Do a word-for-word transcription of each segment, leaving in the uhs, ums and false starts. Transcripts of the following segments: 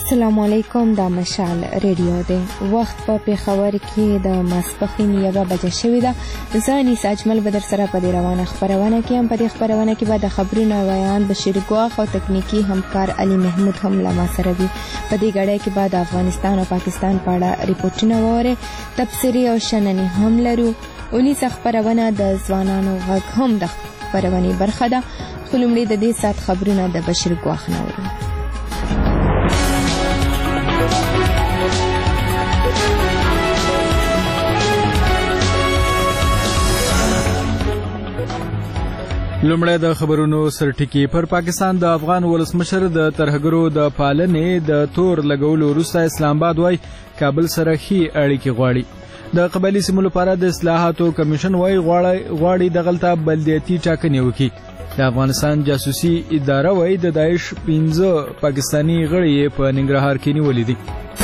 السلام علیکم. دا مشعل ریډیو دی. وخت په پېښور کې د ماسپښین یوه بجه شوې ده. زه انیس اجمل به در سره په دې روانه خپرونه کې یم. په دې خپرونه کې به د خبرونو ویان بشیر ګواښ او تکنیکي همکار علي محمود هم له ما سره وي. په دې ګړۍ کې به د افغانستان او پاکستان په اړه ریپورټونه واورئ. تبصرې او شننې هم لرو. اونیسه خپرونه د ځوانانو غږ هم د خپرونې برخه ده. خو لومړی د دې ساعت خبرونه د بشیر ګواښ نه اورو. لومړی د خبرونو سرټکی. پر پاکستان د افغان ولسمشر د ترهګرو د پالنې د تور لګولو وروسته اسلام آباد وايي کابل سره ښې اړیکې غواړي. د قبایلي سیمو لپاره د اصلاحاتو کمیشن وايي غواړي دغلته بلدیاتي ټاکنې وکړي. د افغانستان جاسوسي اداره وايي د داعش پنځه پاکستاني غړي په ننګرهار کې نیولي دي.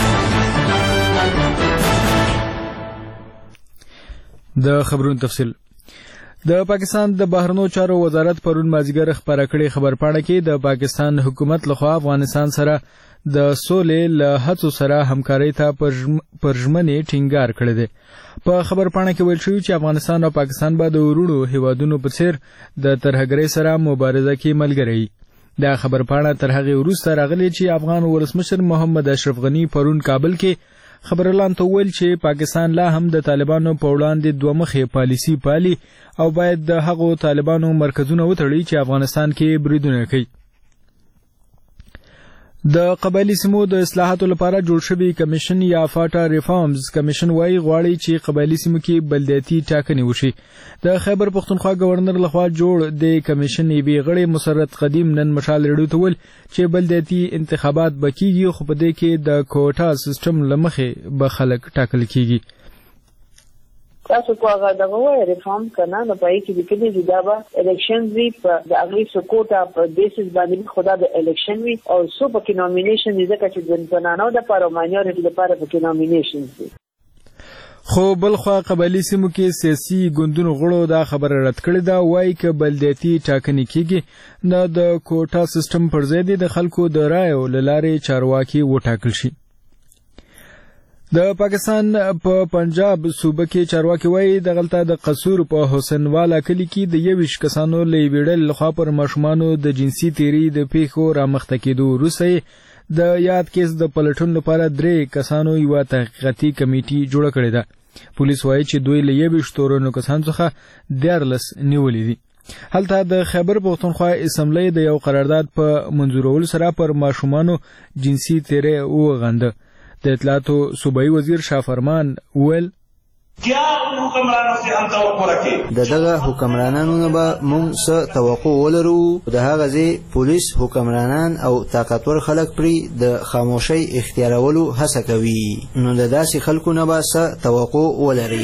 د خبرونو تفصیل. د پاکستان د بهرنیو چارو وزارت پرون مازیګر خبره کړې خبرپاڼه کې د پاکستان حکومت لخوا افغانستان سره د سولې له هڅو سره همکارۍ ته پرژمنې ټینګار کړی دی. په خبرپاڼه کې ویل شوي چې افغانستان او پاکستان به د وروڼو هیوادونو په څیر د ترهګرۍ سره مبارزه کې ملګري وي. دا خبرپاڼه تر هغې وروسته راغلې چې افغان ولسمشر محمد اشرف غني پرون کابل کې خبرلان ته ویل چې پاکستان لا هم د طالبانو په وړاندې دوه مخې پالیسي پالي او باید د هغو طالبانو مرکزونه وتړي چې افغانستان کې بریدونه کوي. د قبایلي سیمو د اصلاحاتو لپاره جوړ شوی کمیشن یا فاټا ریفارمز کمیشن وايي غواړي چې قبایلي سیمو کې بلدیاتي ټاکنې وشي. د خیبر پښتونخوا گورنر لخوا جوړ د کمیشن یې غړي مسرت قدیم نن مشال ریډیو ته ویل چې بلدیاتي انتخابات به کیږي خو په دې کې د کوټا سیستم له مخې به خلک ټاکل کیږي. تاسو کو هغه دغه وایي ریفارم کنه نو پای کې د کلی د دابا الیکشن وی په د اغلی سکوټا په بیسس باندې خدا د الیکشن وی او سو په کې نومینیشن دي ځکه چې د زنانو د لپاره او ماینورټي لپاره په کې نومینیشن دي. خو بلخوا قبایلي سیمو کې سیاسي ګوندونو غړو دا خبره رد کړې ده. وایي که بلدیاتي ټاکنې کیږي نو د کوټا سیستم پر ځای د خلکو د رایو له لارې چارواکي وټاکل شي. د پاکستان په پنجاب صوبه کې چارواکي وایي دغلته د قصور په حسین والا کلی کې د یویش کسانو له ویډل لخوا پر ماشومانو د جنسي تیری د پیښو رامخته کېدو وروسته د یاد کیس د پلټون لپاره درې کسانو یوه تحقیقاتي کمیټي جوړه کړې ده. پولیس وایي چې دوی له یویش تورنو کسانو څخه دیارلس نیولي دي. هلته د خیبر پښتونخوا اسمبلی د یو قرارداد په منظورولو سره پر ماشومانو جنسي تیری وغنده. د اطلاعاتو صوبایي وزیر شاه فرمان ویل کیا حکمرانو سے هم توقع رکھے د دغه حکمرانانو نه به موږ څه توقع ولرو. د هغه ځای پولیس حکمرانان او طاقتور خلک پرې د خاموشۍ اختیارولو هڅه کوي نو د داسې خلکو نه به څه توقع ولري.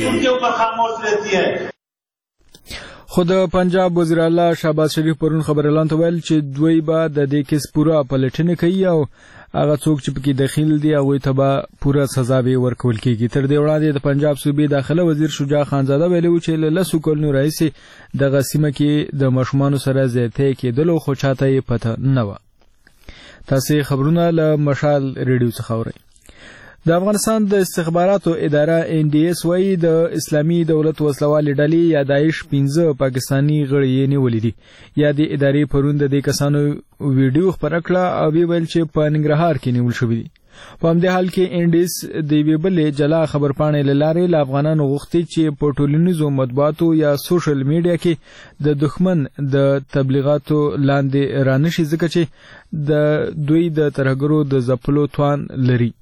خو د پنجاب وزیر اعلی شهباز شریف پرون خبرلان ته ویل چې دوی به د دې کیس پوره پلټنه کوي او هغه څوک چې پکې دخیل دي هغوی ته به پوره سزا به ورکول کېږي. تر دې وړاندې د پنجاب صوبې داخله وزیر شجاع خانزاده ویلي و چې له لسو کلونو راهیسې دغه سیمه کې د ماشومانو سره زیاتی کېدلو خو چاته یې پته نه وه. تاسې خبرونه له مشال ریډیو څخه اورئ. د افغانستان د استخباراتو اداره ان ډي اس وايي د اسلامي دولت وسلوالې ډلې یا داعش پنځه پاکستاني غړي یې نیولي دي. یا د ادارې پرون د دې کسانو ویډیو خپره کړه او ویل چې په ننګرهار کې نیول شوي دي. په همدې حال کې ان ډي اس د یوې بلې جلا خبرپاڼې له لارې له افغانانو غوښتي چې په ټولنیزو مطبوعاتو یا سوشل میډیا کې د دښمن د تبلیغاتو لاندې رانشي ځکه چې د دوی د ترهګرو د ځپلو توان لري.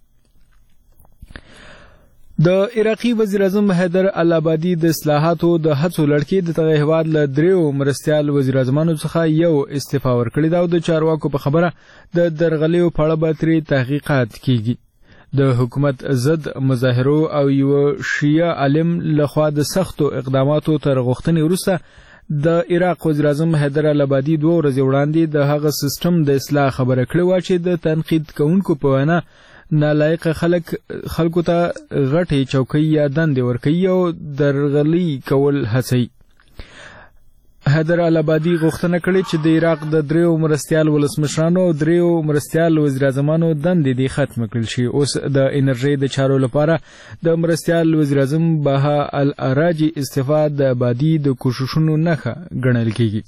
د عراقي وزیر اعظم حیدر العبادي د اصلاحاتو د هڅو لړ کې د دغه هیواد له دریو مرستیال وزیر اعظمانو څخه یو استعفا ورکړې ده او د چارواکو په خبره د درغلیو په اړه به ترې تحقیقات کیږي. د حکومت ضد مظاهرو او یو شیعه عالم لخوا د سختو اقداماتو تر غوښتنې وروسته د عراق وزیر اعظم حیدر العبادي دوه ورځې وړاندې د هغه سیستم د اصلاح خبره کړې وه چې د تنقید کوونکو په وینا نالایق خلک خلکو ته غټې چوکۍ یا دندې ورکوي او درغلي کول هڅوي. حیدر الابادي غوښتنه کړې چې د عراق د دریو مرستیال ولسمشرانو او دریو مرستیال وزیراعظمانو دندې دې ختم کړل شي. اوس د انرژي د چارو لپاره د مرستیال وزیراعظم بها الاراجي استعفا د آبادي د کوششونو نښه ګڼل کیږي.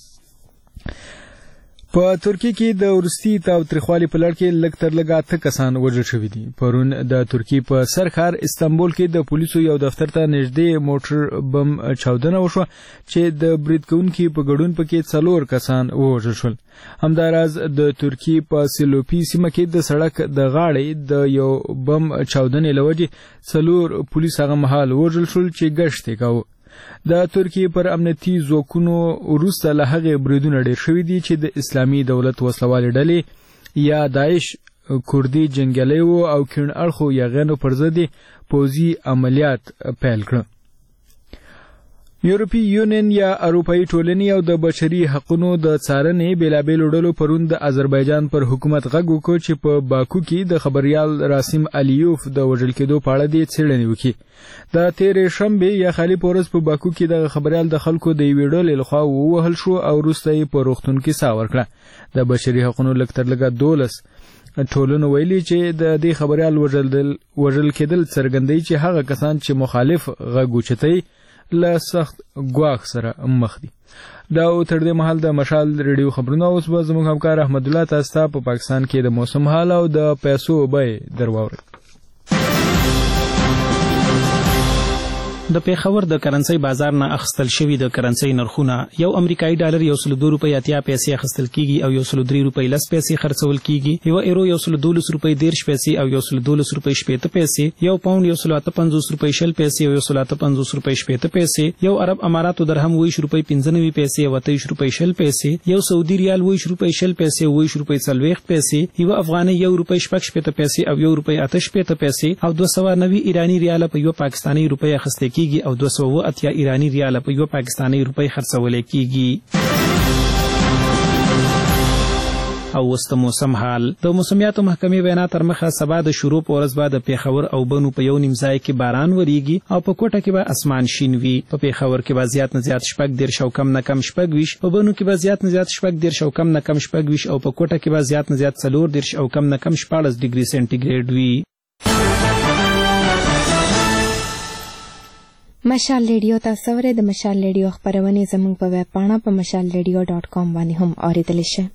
په ترکیه کې د ورستي تاوتریخوالي په لړ کې لږ تر لږه اته کسان وژل شوي دي. پرون د ترکیې په سر ښار استانبول کې د پولیسو یو دفتر ته نږدې موټر بم چاودنه وشوه چې د برید کوونکي په ګډون پکې څلور کسان ووژل شول. همداراز د ترکیې په سلوپي سیمه کې د سړک د غاړې د یو بم چاودنې له وجې څلور پولیس هغه مهال ووژل شول چې ګشت یې کاوه. د ترکیې پر امنیتي ځواکونو وروسته له هغې بریدونه ډېر شوي دي چې د اسلامي دولت وسلوالې ډلې یا داعش کردي جنګیالي وو او کیڼ اړخو یاغیانو پر ضد پوځي عملیات پیل کړه. یورپی یونین یا اروپایي ټولنې او د بشري حقوقو د څارنې بېلابېلو ډلو پرون د آذربایجان پر حکومت غږ وکړ چې په باکو کې د خبریال راسم الیوف د وژل کېدو په اړه دې څېړنې وکړي. د تېرې شنبې یا خالي په ورځ په باکو کې دغه خبریال د خلکو د یوې ډلې لخوا ووهل شو او وروسته یې په روغتون کې ساه ورکړه. د بشري حقوقو لږ تر لږه دولس ټولنو ویلي چې د دې خبریال وژل کېدل څرګندوي چې هغه کسان چې مخالف غږ اوچتوي له سخت ګواښ سره مخ دي. دا او تر دې مهال د مشال ریډیو خبرونه اوس به زموږ همکار احمد الله تاسو ته په پاکستان کې د موسم حال او د پیسو بیې درواوري. د پیښور د کرنسي بازار نه اخیستل شوی د کرنسي نرخونه یو امریکایي ډالر یو سل دوه روپۍ اتیا پیسې اخیستل کیږي او یو سل درې روپۍ لس پیسې خرڅول کیږي. یو ایرو یو سل دولس روپۍ دیرش پیسې او یو سل دولس روپۍ شپېته پیسې. یو پاوند یو سل اته پنځوس روپۍ شل پیسې او یو سل اته پنځوس روپۍ شپېته پیسې. یو عرب اماراتو درهم ویش روپۍ پنځه نوي پیسې او اتهیش روپۍ شل پیسې. یو سعودي ریال ویش روپۍ شل پیسې او ویش روپۍ څلوېښت پیسې. یو افغاني یو روپۍ شپږ شپېته پیسې او یو روپۍ اته شپېته پیسې او دوه سوه نوي ایراني ریال په یو پاکستاني روپۍ اخیستل کیږي او دوه سوه اتیا ایرانی ریال په یو پاکستاني روپۍ خرڅول کیږي. او وست موسم حال د موسمیاتو محکمې وینا تر مخه سبا د شروع په ورځ به د پیښور او بنو په یو نیم ځای کې باران وریږي او په کوټه کې به اسمان شین وي. په پیښور کې به زیات نه زیات شپږ دېرش او کم نه کم شپږ ویشت. په بنو کې به زیات نه زیات شپږ دېرش او کم نه کم شپږ ویشت او په کوټه کې به زیات نه زیات څلور دېرش او کم نه کم شپاړس ډیګري سنټیګریډ وي. مشال ریډیو تاسو ورې د مشال ریډیو خبرونه زموږ په ویب پاڼه په مشال ریډیو ډاٹ کام باندې هم اوریدلی شئ.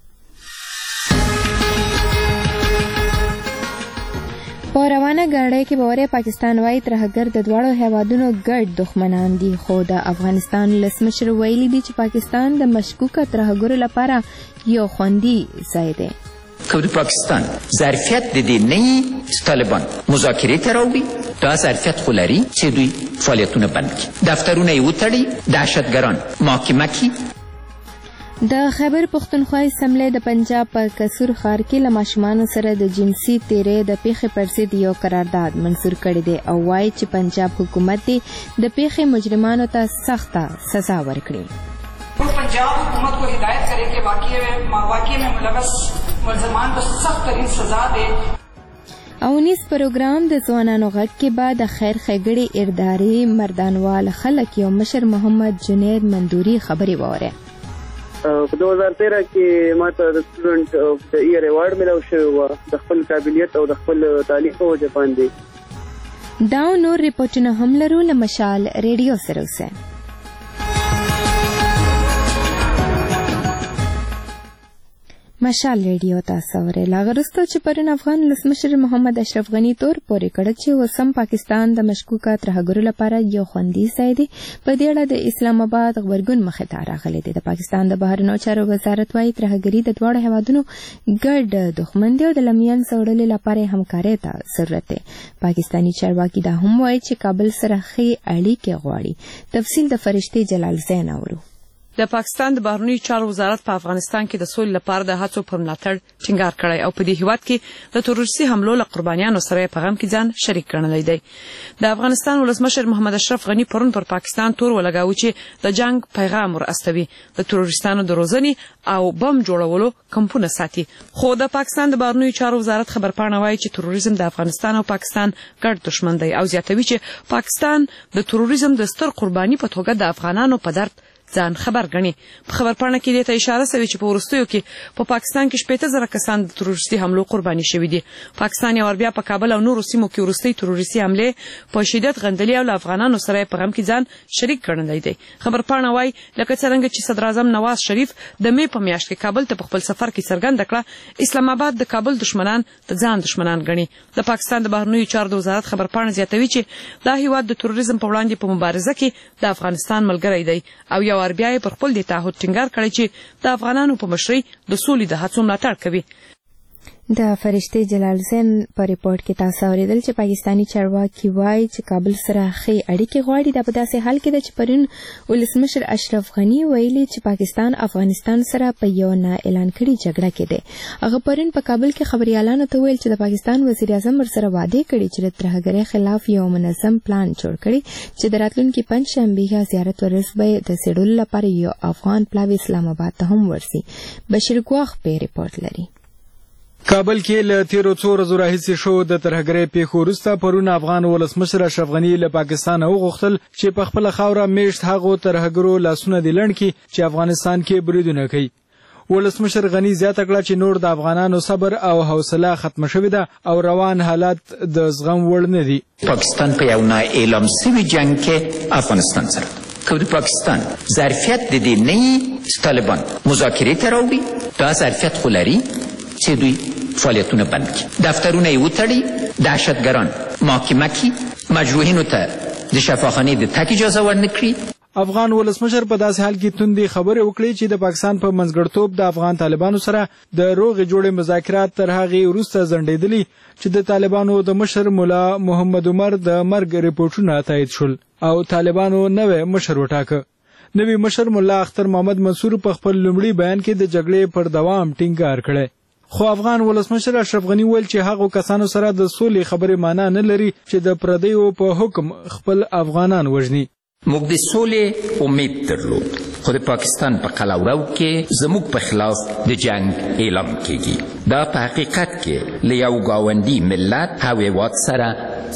په روانه ګاډۍ کې به ورې پاکستان وايي ترهګر د دواړو هیوادونو ګډ دښمنان دي، خو د افغانستان ولسمشر ویلي دي چې پاکستان د مشکوکه ترهګرو لپاره یو خوندي ځای دی. که د پاکستان ظرفیت د دې نه وي طالبان مذاکرې ته راوړي، دا ظرفیت خو لري چې دوی فعالیتونه بند کړي، دفترونه یې وتړي، دهشتګران محاکمه کړي. د خیبر پښتونخوا اسمبلی د پنجاب په کسور ښار کې له ماشومانو سره د جنسي تیرې د پیښې پر ضد یو قرارداد منظور کړی دی او وایي چې پنجاب حکومت دې د پیښې مجرمانو ته سخته سزا ورکړي. पंजाब हुकूमत को हिदायत करे कि वाकई में वाकई में मुलवस मुलजमान को सख्त तरीन सजा दे. او نیس پروګرام د ځوانانو غږ کې بعد د خیر ښېګړې ارداري مردانوال خلک یو مشر محمد جنید مندوري خبرې ووره. په دو هزار تیرہ کې ماته د سټوډنټ اف د ایئر ایوارډ ملو شوی و د خپل قابلیت او د خپل تعلیم په وجه باندې. دا نور ریپورټونه هم لرو له مشال ریډیو سره اوسه. مشال ریډیو تاسو ورې لاغرستو چې پرون افغان ولسمشر محمد اشرف غنی تور پورې کړ چې وسم پاکستان د مشکوکه ترهګرو لپاره یو خوندي ځای دی. په دې اړه د اسلام آباد غبرګون مخې ته راغلی دی. د پاکستان د بهرنیو چارو وزارت وايي ترهګري د دواړو هیوادونو ګډ دښمن دی او د لمین سوړلو لپاره همکارۍ ته ضرورت دی. پاکستانی چارواکي دا هم وايي چې کابل سره ښې اړیکې غواړي. تفصیل د فرشتي جلال زین اورو. د پاکستان د بهرنیو چارو وزارت په افغانستان کې د سولې لپاره د هڅو پر ملاتړ ټینګار کړی او په دې هیواد کې د تروریستي حملو له قربانیانو سره په غم کې ځان شریک ګڼلی دی. د افغانستان ولسمشر محمد اشرف غنی پرون پر پاکستان تور ولګاوه چې د جنگ پیغام ورستوي، د تروریستانو د روزنې او بم جوړولو کمپونه ساتي. خو د پاکستان د بهرنیو چارو وزارت خبرپاڼه وايي چې تروریزم د افغانستان او پاکستان ګډ دښمن دی او زیاتوي چې پاکستان د تروریزم د ستر قرباني په توګه د افغانانو په درد ځان خبر غني. په خبرپاڼه کې د اشاره شوی چې په وروستیو کې په پاکستان کې شپږ زره کسان د تروریستي حملو قرباني شوي دي. پاکستان یو بیا په کابل او نورو سیمو کې وروستي تروریستي حمله په شدت غندلي او افغانانو سره په غم کې ځان شریک ګڼلی دی. خبرپاڼه وايي لکه څنګه چې صدر اعظم نواز شریف د می په میاشت کې کابل ته په خپل سفر کې څرګنده کړه، اسلام آباد د کابل دشمنان د ځان دشمنان ګڼي. د پاکستان د بهرنیو چارو د وزارت خبرپاڼه زیاتوي چې دا هیواد د تروریزم په وړاندې په مبارزه کې د افغانستان ملګری دی او یو بیا پر خپل د تعهد ټینګار کړی چې د افغانانو په مشرۍ د سولې د هڅو ملاتړ کوي. د فرشتي جلال زین په ریپورت کې تاسو اوریدل چې پاکستانی چارواکي وایي چې کابل سره ښې اړیکې غواړي. دا په داسې حال کې ده چې پرون ولسمشر اشرف غني ویلي چې پاکستان افغانستان سره په یو نه اعلان کړي جګړه کې دی. هغه پرون په کابل کې خبريالانو ته ویل چې د پاکستان وزیر اعظم ورسره وعده کړې چې د ترهګرۍ خلاف یو منظم پلان جوړ کړي چې د راتلونکي پنځشنبه زیارت ورس به د سیډول لپاره یو افغان پلاوی اسلام آباد ته هم ورسي. بشیر ګواخ په ریپورت لري. کابل کې له تیرو څو ورځو راهیسې شو د ترهګرۍ پیښو وروسته پرون افغان ولسمشر اشرف غني له پاکستانه وغوښتل چې په خپله خاوره میشت هغو ترهګرو لاسونه دې لنډ کړي چې افغانستان کې بریدونه کوي. ولسمشر غني زیاته کړه چې نور د افغانانو صبر او حوصله ختمه شوې ده او روان حالات د زغم وړ نه دي. پاکستان په یو نه اعلان شوي جنګ کې افغانستان سره که د پاکستان ظرفیت د دې نه طالبان مذاکرې ته راوړي، دا ظرفیت خو لري چې دوی فعالیتونه بند کړي، دفترونه یې وتړي، دهشتګران محاکمه کړي، مجروحینو ته د شفاخانې د تګ اجازه ورنه کړي. افغان ولسمشر په داسې حال کې توندې خبرې وکړې چې د پاکستان په منځګړتوب د افغان طالبانو سره د روغې جوړې مذاکرات تر هغې وروسته ځنډېدلي چې د طالبانو د مشر ملا محمد عمر د مرګ ریپورټونه تایید شول او طالبانو نوی مشر وټاکه. نوی مشر ملا اختر محمد منصور په خپل لومړي بیان کې د جګړې پر دوام ټینګار کړی. خو افغان ولسمشر اشرف غني ویل چې هغو کسانو سره د سولې خبرې معنا نه لري چې د پردیو په حکم خپل افغانان وژني. موږ د سولې امید درلود، خو د پاکستان په قلمرو کې زموږ په خلاف د جنگ اعلان کیږي. دا په حقیقت کې له یو ګاونډي ملت او هیواد سره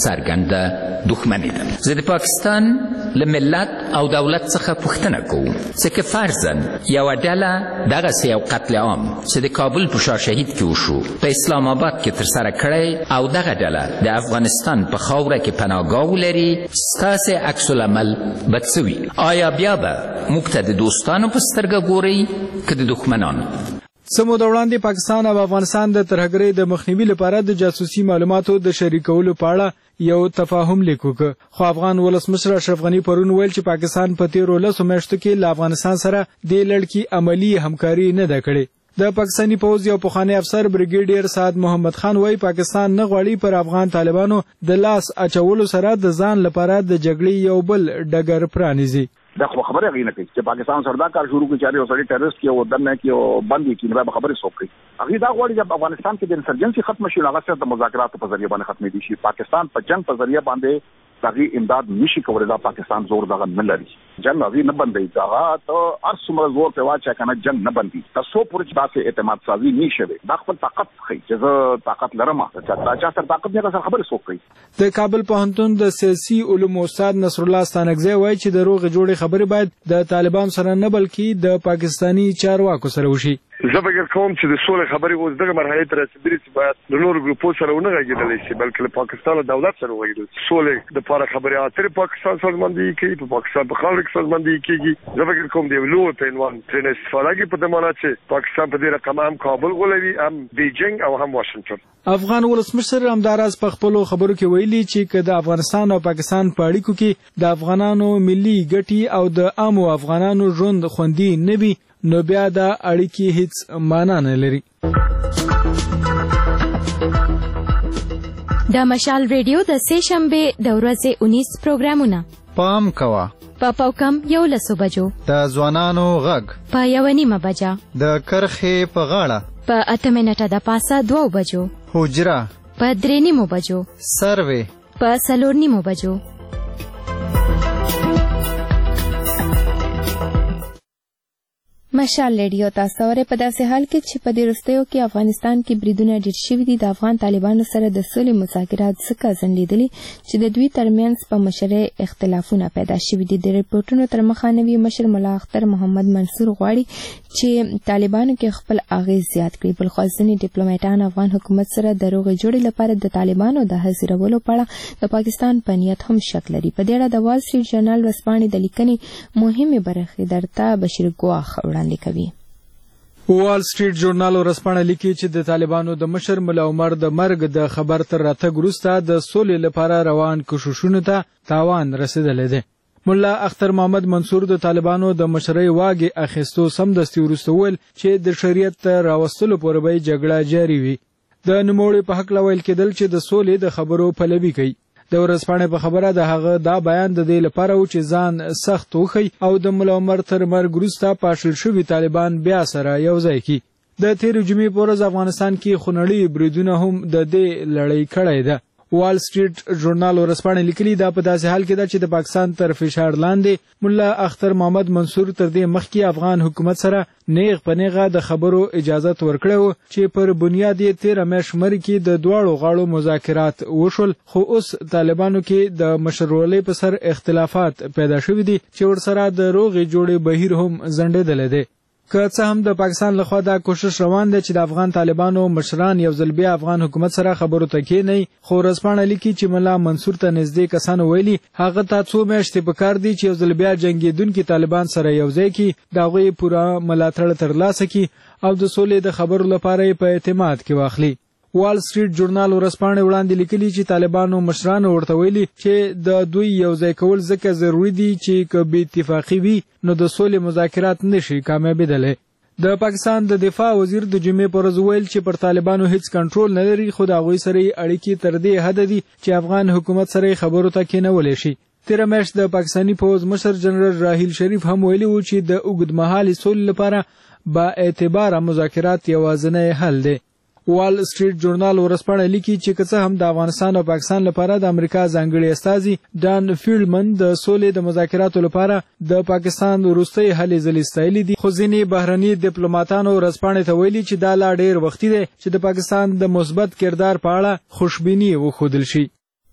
څرګنده دښمني ده. زه د پاکستان له ملت او دولت څخه پوښتنه کوم چې که فرضاً یوه ډله دغسې یو قتل عام چې د کابل په شاه شهید کې وشو په اسلام آباد کې ترسره کړی او دغه ډله د افغانستان په خاوره کې پناهګاه ولري، ستاسې عکس العمل به څه وي؟ آیا بیا به موږ ته د دوستانو په سترګه ګورئ که د دښمنانو؟ څه موده وړاندې پاکستان او افغانستان د ترهګرۍ د مخنیوي لپاره د جاسوسي معلوماتو د شریکولو په اړه یو تفاهم لیک وکړ. خو افغان ولسمشر اشرف غني پرون ویل چې پاکستان په تیرو لسو میاشتو کې له افغانستان سره دې لړ کې عملي همکاري نه ده کړې. د پاکستاني پوځ یو پخوانی افسر بریګیډیر سعد محمد خان وایي پاکستان نه غواړي پر افغان طالبانو د لاس اچولو سره د ځان لپاره د جګړې یو بل ډګر پرانیزي. دا خبره غي نه کوي چې پاکستان سره دا کار شروع کړي چې یو سړی ټیرریست کې او دنه کې او باندې کې نه به خبره سوق کوي. هغه دا غواړي چې افغانستان کې د انسرجنسي ختم شي، هغه سره د مذاکراتو په ذریعہ باندې ختمې دي شي. پاکستان په جنگ په ذریعہ باندې دغه امداد نشي کولای. دا پاکستان زور دغه نه لري، جنگ هغه نه بندي، دا ته هر څومره زور په واچا کنه جنگ نه بندي. تاسو پورې داسې اعتماد سازي نشي، دا خپل طاقت خي چې زه طاقت لرم، چې چا سره طاقت نه سره خبره سوق کوي. د کابل پوهنتون د سیاسي علومو استاد نصر الله ستانکزی وایي چې د روغې جوړې خبرې باید د طالبان سره نه بلکې د پاکستانی چارواکو سره وشي. زه فکر کوم چې د سولې خبرې اوس دغه مرحلې ته رسېدلې چې باید د نورو ګروپو سره ونه غږېدلی شي بلکې له پاکستان او دولت سره وغږېدل شي. سولې دپاره خبرې اترې پاکستان سازماندهي کوي، په پاکستان په خاوره کې سازماندهي کېږي. زه فکر کوم د یو لوی په عنوان ترېنه استفاده کوي په دې معنا چې پاکستان په دې رقم هم کابل غولوي، هم بیجینګ او هم واشنګټن. افغان ولسمشر همداراز په خپلو خبرو کې ویلي چې که د افغانستان او پاکستان په اړیکو کې د افغانانو ملي ګټې او د عامو افغانانو ژوند خوندي نه وي نو بیا دا اړیکې هیڅ معنا نه لري. د مشال ریډیو د سه شنبه د ورځې اونیس پروګرامونه پام کوه په پاوکم یو لسو بجو، د ځوانانو غږ په یو نیمه بجه، د کرخې په غاړه په اته منټه د پاسه دوه بجو، حجره په درې نیمو بجو، سروې په څلور نیمو بجو. مشال ریډیو تاسو اورئ. په داسې حال کې چې په دې وروستیو کې افغانستان کې بریدونه ډېر شوي دي، د افغان طالبانو سره د سولې مذاکرات ځکه ځنډېدلي چې د دوی ترمنځ په مشرۍ اختلافونه پیدا شوي دي. د ریپورټونو تر مخه نوي مشر ملا اختر محمد منصور غواړي چې طالبانو کې خپل اغېز زیات کړي. بلخوا ځینې ډیپلوماټان افغان حکومت سره د روغې جوړې لپاره د طالبانو د حاضرولو په اړه د پاکستان په نیت هم شک لري. په دې اړه د وال سټریټ جرنال ورځپاڼې د لیکنې مهمې برخې درته بشیر ګواخ وړاندې کوي. وال سټریټ جورنال ورځپاڼه لیکي چې د طالبانو د مشر ملا عمر د مرګ د خبر تر راتګ وروسته د سولې لپاره روان کوششونو ته تاوان رسیدلی دی. ملا اختر محمد منصور د طالبانو د مشرۍ واګې اخیستو سمدستي وروسته وویل چې د شریعت راوستلو پورې به جګړه جاري وي. د نوموړي په هکله ویل کېدل چې د سولې د خبرو پلوي کوي. د ورځپاڼې په خبره د هغه دا بیان د دې لپاره و چې ځان سخت وښي او د ملا عمر تر مرګ وروسته پاشل شوي طالبان بیا سره یو ځای کړي. د تېرې جمعې په ورځ افغانستان کې خونړي بریدونه هم د دې لړۍ کړې ده. وال سټریټ ژورنال ورځپاڼې لیکلي دا په داسې حال کې ده چې د پاکستان تر فشار لاندې ملا اختر محمد منصور تر دې مخکې افغان حکومت سره نیغ په نیغه د خبرو اجازت ورکړی و چې پر بنیاد یې تېره میاشت مرۍ کې د دواړو غاړو مذاکرات وشول، خو اوس طالبانو کې د مشرولۍ په سر اختلافات پیدا شوي دي چې ورسره د روغې جوړې بهیر هم ځنډېدلی دی. که څه هم د پاکستان لخوا دا کوشش روان دی چې د افغان طالبانو مشران یو ځل بیا افغان حکومت سره خبرو ته کېنوي، خو ورځپاڼه لیکي چې ملا منصور ته نږدې کسانو ویلي هغه ته څو میاشتې پکار دي چې یو ځل بیا جنګېدونکي طالبان سره یو ځای کړي، د هغوی پوره ملاتړ ترلاسه کړي او د سولې د خبرو لپاره یې په اعتماد کې واخلي. وال سټریټ جورنال ورځپاڼې وړاندې لیکلي چې طالبانو مشرانو ورته ویلي چې د دوی یو ځای کول ځکه ضروري دي چې که بې اتفاقي وي نو د سولې مذاکرات نشي کامیابېدلی. د پاکستان د دفاع وزیر د جمعې په ورځ ویل چې پر طالبانو هیڅ کنټرول نه لري، خو د هغوی سره یې اړیکې تر دې حده دي چې افغان حکومت سره یې خبرو ته کېنولی شي. تېره میاشت د پاکستاني پوځ مشر جنرال راحیل شریف هم ویلي و چې د اوږدمهالې سولې لپاره با اعتباره مذاکرات یوازینی حل دی. وال سټریټ جورنال ورځپاڼه لیکي چې که څه هم د افغانستان او پاکستان لپاره د امریکا ځانګړي استازي ډان فیلډمن د سولې د مذاکراتو لپاره د پاکستان وروستۍ هلې ځلې ستایلي دي، خو ځینې بهرني ډیپلوماټانو ورځپاڼې ته ویلي چې دا لا ډېر وختي دی چې د پاکستان د مثبت کردار په اړه خوشبیني وښودل شي.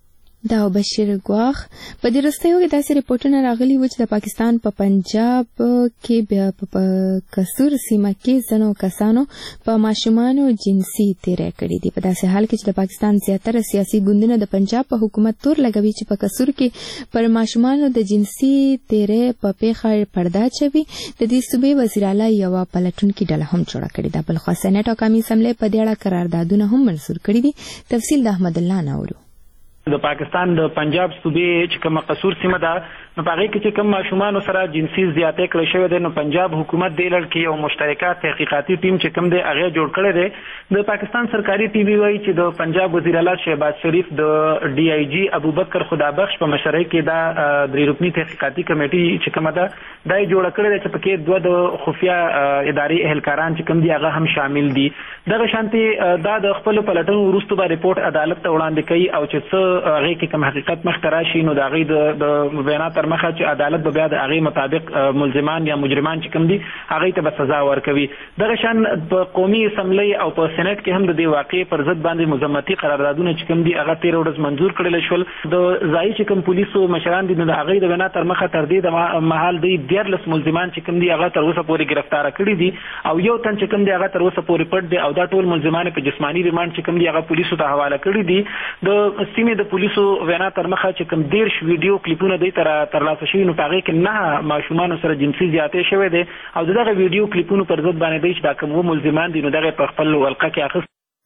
دا بشیر ګواخ. په دې وروستیو کې داسې ریپورټونه راغلي وو چې د پاکستان په پنجاب کې بیا په کسور سیمه کې ځینو کسانو په ماشومانو جنسي تېری کړي دي. په داسې حال کې چې د پاکستان زیاتره سیاسي ګوندونه د پنجاب په حکومت تور لګوي چې په کسور کې پر ماشومانو د جنسي تېری په پیښه پرده اچوي، د دې صوبې وزیر اعلی یوه پلټونکې ډله هم جوړه کړې ده. بلخوا سېنټ او قومي اسمبلۍ په دې اړه قراردادونه هم منظور کړي دي. تفصیل د احمد الله نه اورو. د پاکستان د پنجاب صوبې چې کومه قصور سیمه ده نو په هغې کې چې کوم ماشومانو سره جنسي زیاتۍ کړی شوی دی، نو پنجاب حکومت دې لړ کې یو مشترکه تحقیقاتي ټیم چې کوم دی هغې جوړ کړی دی. د پاکستان سرکاري ټي وي وایي چې د پنجاب وزیر اعلی شهباز شریف د ډي آی جي ابوبکر خدابخش په مشرۍ کې دا درې رکني تحقیقاتي کمیټي چې کومه ده دا یې جوړه کړې ده چې پکې دوه د خفیه ادارې اهلکاران چې کوم دي هغه هم شامل دي. دغه شانتې دا د خپلو پلټنو وروسته به رپورټ عدالت ته وړاندې کوي او چې څه هغې کې کوم حقیقت مخته راشي نو د هغې د بیانات تر مخه چې عدالت به بیا د هغې مطابق ملزمان یا مجرمان چې کوم دي هغې ته به سزا ورکوي. دغه شان په قومي اسمبلۍ او په سېنټ کې هم د دې واقعې پر ضد باندې مذمتي قراردادونه چې کوم دي هغه تېره ورځ منظور کړل شول. د ځایي چې کوم پولیسو مشران دي نو د هغې د بیانات تر مخه تر دې د مهال دوی دیارلس ملزمان چې کوم دي هغه تر اوسه پورې ګرفتاره کړي دي او یو تن چې کوم دی هغه تر اوسه پورې پټ دی او دا ټول ملزمان په جسماني ریمانډ چې کوم دي هغه پولیسو ته حواله کړي دي. د سیمې د پولیسو وینا تر مخه چې کوم دېرش ویډیو کلیپونه دوی ته ترلاسه شوي نو په هغې کې نه ماشومانو سره جنسي زیاتۍ شوی دی او د دغه ویډیو کلیپونو پر ضد باندې دوی چې دا کوم اووه ملزمان دي نو دغه په خپل ولقه کې اخیست.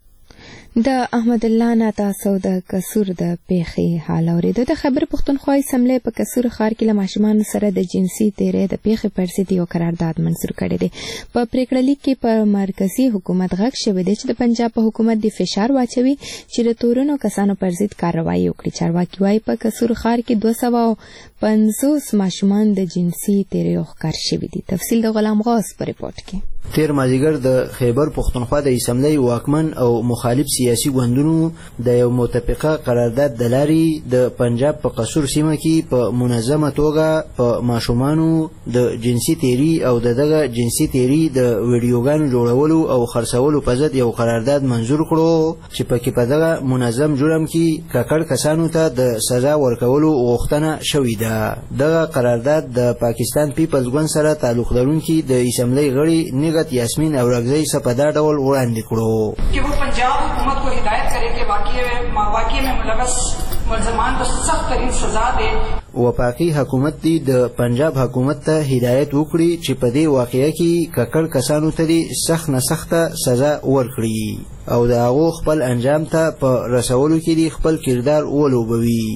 د احمد الله نه تاسو د کسور د پیښې حال اورېدو. د خیبر پښتونخوا اسمبلۍ په کسور ښار کې له ماشومانو سره د جنسي تېری د پیښې پر ضد یو قرارداد منظور کړی دی. په پریکړه لیک کې پر مرکزي حکومت غږ شوی دی چې د پنجاب په حکومت د فشار واچوي چې د تورنو کسانو پر ضد کاروایي وکړي. چارواکي وایي په کسور ښار کې دوه سوه پنځوس ماشومان د جنسي تېریو ښکار شوي دي. تفصیل د غلام غوث په ریپورټ کې. تیر مازیګر د خیبر پښتونخوا د اسمبلی واکمن او مخالف سیاسي ګوندونو د یو متفقه قرارداد د لارې د پنجاب په قصور سیمه کې په منظمه توګه په ماشومانو د جنسي تیری او د دغه جنسي تیری د ویډیوګانو جوړولو او خرڅولو په ضد یو قرارداد منظور کړو چې پکې په دغه منظم جرم کې ککړ کسانو ته د سزا ورکولو غوښتنه شوې ده. دغه قرارداد د پاکستان پیپلز ګوند سره تعلق لرونکي د اسمبلی غړي نګت یاسمین اورغزی څخه په دا ډول وړاندې کړو कि वो पंजाब हुकूमत को हिदायत करे कि वाकई में वाकई में मुलवस मुलजमान को सख्त तरीन सजा दे. وفاقي حکومت دی د پنجاب حکومت ته هدایت وکړي چې په دې واقعیا کې ککړ کسانو ته دی سخت نه سخته سزا ورکړي او د هغو خپل انجام ته په رسولو کې دی خپل کردار ولوبوي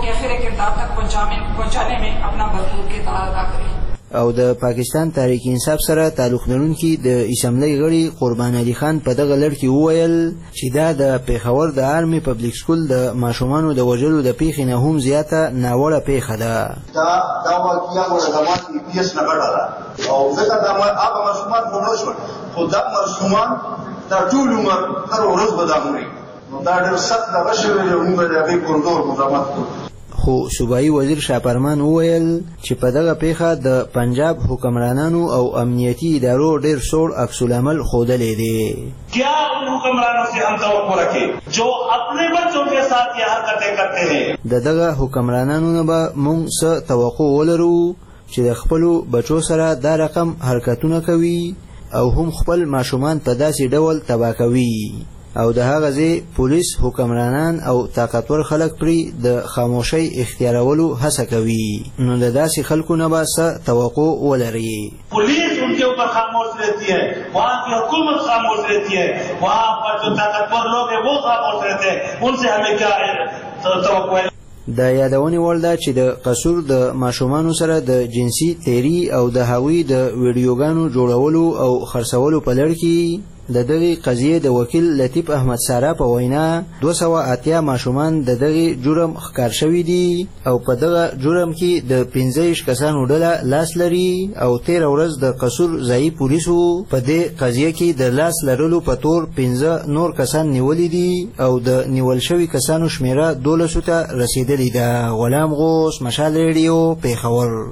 او د پاکستان تحریک انصاف سره تعلق لرونکي د اسمبلی غړي قربان علي خان په دغه لړ کې وویل چې دا د پیښور د آرمي پبلک سکول د ماشومانو د وژلو د پیښې نه هم زیاته ناوړه پیښه ده. دا دا واقعیا ولدمان پیس نه غړاله او ځکه دا هغه ماشومان مونږ شو خو دا ماشومان د ټول عمر تر ورځ بدامري دا ډېر سخت دغه شوی دی موږ د هغې کوردور مزامت کوو. خو صوبایي وزیر شاپرمان وویل چې په دغه پیښه د پنجاب حکمرانانو او امنیتي ادارو ډېر سوړ عکس العمل ښودلی دی. کیا ان حکمرانوں سے ہم توقع رکھیں جو اپنے بچوں کے ساتھ یہ حرکتیں کرتے ہیں؟ د دغه حکمرانانو نه به موږ څه توقع ولرو چې د خپلو بچو سره دا رقم حرکتونه کوي او هم خپل ماشومان په داسې ډول تباه کوي او د هغه ځای پولیس حکمرانان او طاقتور خلک پرې د خاموشۍ اختیارولو هڅه کوي نو د داسې خلکو نه به څه توقع ولري. पुलिस उनके ऊपर खामोश रहती है, वहाँ की हुकूमत खामोश रहती है, वहाँ पर जो ताकतवर लोग हैं वो खामोश रहते हैं, उनसे हमें क्या توقع है؟ د یادونې وړ ده چې د قصور د ماشومانو سره د جنسي تیری او د هغوی د ویډیوګانو جوړولو او خرڅولو په لړ کې د دغې قضیې د وکیل لطیف احمد سارا په وینا دوه سوه اتیا ماشومان د دغې جرم ښکار شوي دي او په دغه جرم کې د پنځه ویشت کسانو ډله لاس لري او تېره ورځ د قصور ځایي پولیسو په دې قضیه کې د لاس لرلو په تور پنځه نور کسان نیولي دي او د نیول شوي کسانو شمیره دولسو ته رسېدلې ده. غلام غوث، مشال ریډیو، پیښور.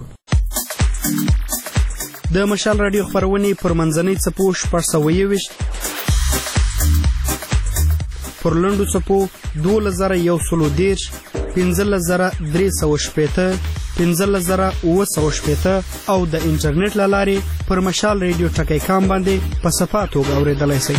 د مشال رادیو خپرونې پر منځنۍ څپو شپږ سوه یوویشت پر لنډو څپو دولس زره یو سلو دېرش پنځلس زره درې سوه شپېته پنځلس زره اووه سوه شپېته او د انټرنیټ له لارې پر مشال ریډیو ټکی کام باندې په صفا توګه اورېدلی شئ.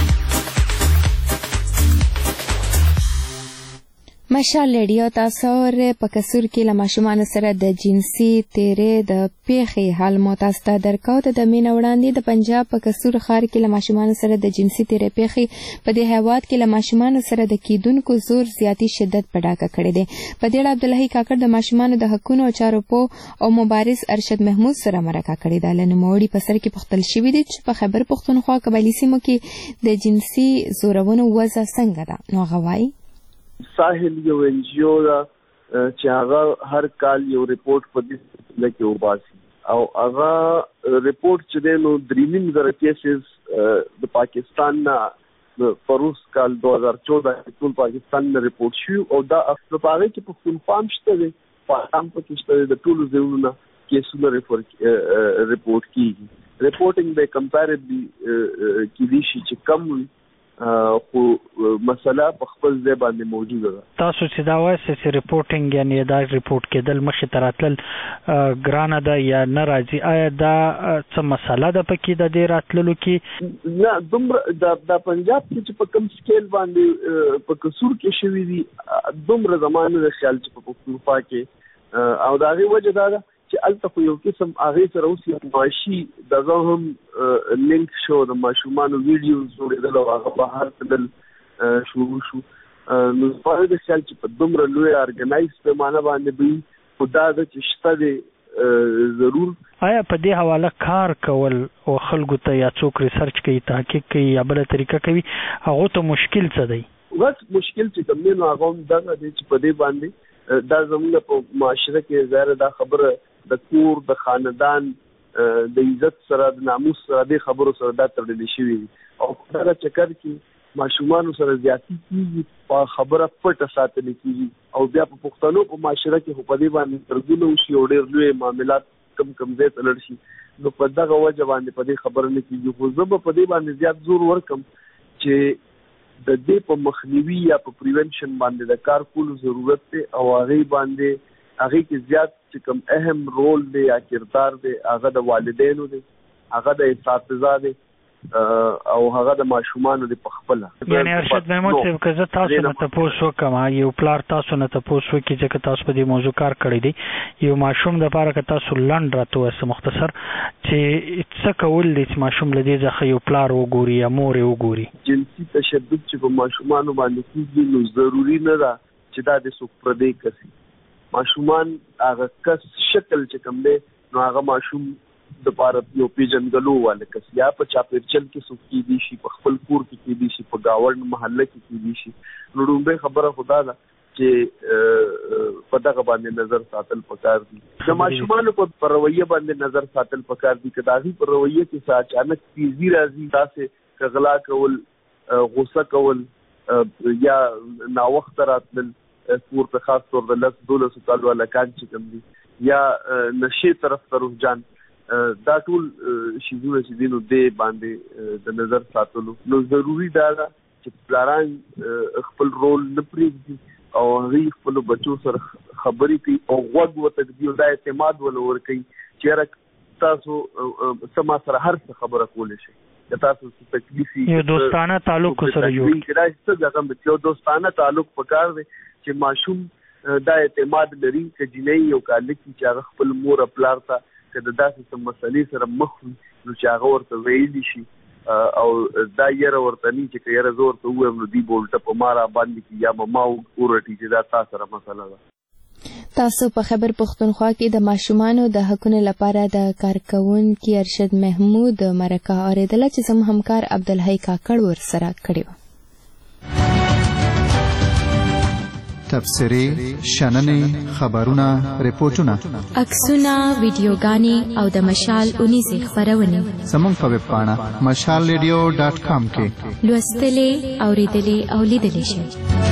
مشال ریډیو تاسو په قصور کې له ماشومانو سره د جنسي تیرې د پیښې حال مو تاسو ته درکاو ته د مینه وړاندې د پنجاب په قصور ښار کې له ماشومانو سره د جنسي تیرې پیښې په دې هیواد کې له ماشومانو سره د کیدونکو زور زیاتی شدت په ډاګه کړی دی. په دې اړه عبدالحی کاکړ د ماشومانو د حقونو او چارو پوه او مبارز ارشد محمود سره مرکه کړې ده. له نوموړي په سر کې پوښتل شوي دي چې په خیبر پښتونخوا قبایلي سیمو کې د جنسي زورونو وضع څنګه ده. نو هغه وایي ساحل یو ان جی او دا چې هغه هر کال یو ریپورت په دې سلسله کې وباسي او هغه ریپورت چې دی نو درې نیم زره کیسز د پاکستان نه پروس کال دو هزار چودہ ټول پاکستان نه ریپورت شو او دا په هغه کې پښتونخوا هم شته دی، پاکستان پکې شته دی، د ټولو ځایونو نه کیسونه ریپورت کیږي. ریپورټینګ به کمپیریبلی کیدای شي چې کم وي خو مسله په خپل ځای باندې موجوده ده. تاسو چې دا وایئ چې ریپورټینګ یعنی دا ریپورټ کېدل مخې ته راتلل ګرانه ده یا نه راځي، آیا دا څه مسله ده پکې د دې راتللو کې؟ نه دومره د پنجاب کې چې په کوم سکیل باندې په قصور کې شوي دي دومره زمانه د خیال چې په پښتونخوا کې او د هغې وجه دا ده چې هلته خو یو قسم هغې سره اوس معاشي دغه هم لینک شو، د ماشومانو ویډیوز جوړېدل او هغه بهر تلل شروع شو. نو زما د خیال چې په دومره لوی ارګنایز پیمانه باندې به وي خو دا ده چې شته دی ضرور. آیا په دې حواله کار کول او خلکو ته یا څوک ریسرچ کوي، تحقیق کوي یا بله طریقه کوي، هغو ته مشکل څه دی؟ بس مشکل چې کوم دی نو هغه هم دغه دی چې په دې باندې دا زموږ په معاشره کې ظاهره دا خبره د کور د خاندان د عزت سره د ناموس سره د خبرو سره دا تړلې شوی او دا چکر کې ماشومان سره زیاتی کیږي په خبره پټه ساتل کیږي او بیا په پښتنو په معاشره کې په دې باندې ترګونه وشي او ډېر لوی معاملات کم کم ځای ته لړ شي نو په دغه وجه باندې په دې خبره نه کیږي خو زه په دې باندې زیات زور ورکم چې د دې په مخنیوي یا په پریونشن باندې د کار کولو ضرورت دی او هغه باندې هغه کې زیات چې کوم اهم رول دی یا کردار دی هغه د والدینو دی هغه د اساتذه دی او هغه د ماشومانو دی په خپل یعنی ارشد محمود صاحب که زه تاسو نه تاسو کوم یو پلار تاسو نه تاسو کې چې تاسو په دې موضوع کار کړی دی یو ماشوم د لپاره که تاسو لنډ راته وسه مختصر چې څه کول دي چې ماشوم لدی ځخه یو پلار وګوري یا مور وګوري جنسي تشدد چې په ماشومانو باندې کیږي نو ضروری نه ده چې دا د څوک پردې کسي ماشومان هغه کس شکل چې کوم دی نو هغه ماشوم د پاره یو پیژنګلو والا کس یا په چاپیرچل کې څوک کې دي شي په خپل کور کې کې دي شي په گاوند محله کې کې دي شي نو دومره خبره خدا ده چې په دغه باندې نظر ساتل پکار دي د ماشومان په رویه باندې نظر ساتل پکار دي کداغي پر رویه کې څه اچانک تیزی راځي تاسو کغلا کول غوسه کول یا نا وخت راتل کور په خاص طور د لس دولس کالو لکان چې کوم دي یا نشي طرف ته رجحان دا ټول شیزونه چې دینو دې باندې د نظر ساتلو نو ضروری دا ده چې پلاران خپل رول نه پرېږدي او هغه خپل بچو سره خبرې کوي او غوږ وتګدي او دا اعتماد ولور کوي چې تاسو سما سره هر څه خبره کولی شئ که تاسو تکلیفي یو دوستانه تعلق سره جوړ دا څه ځکه یو دوستانه تعلق پکار دی چې ماشوم دا اعتماد لري چې جنۍ یو کال کې چې هغه خپل مور پلار ته که د داسې څه مسلې سره مخ وي نو چې هغه ورته ویلی شي او دا یره ورته نه چې که یره زه ورته ووایم نو دوی به الټه په ما را باندې کړي یا به ما ورټي چې دا تا سره مسله ده تاسو په خبر پښتونخوا کې د ماشومانو د حقونو لپاره د کارکونکي ارشد محمود مرکه اوریدله چې زموږ همکار عبدالحی کاکړ ورسره کړې وه تبصرې شننې خبرونه ریپورتونه عکسونه ویډیوګانې او د مشال اونیزې خپرونې زموږ په ویب پاڼه مشال ریډیو ډاټ کام کې لوستلې اوریدلې او لیدلې شئ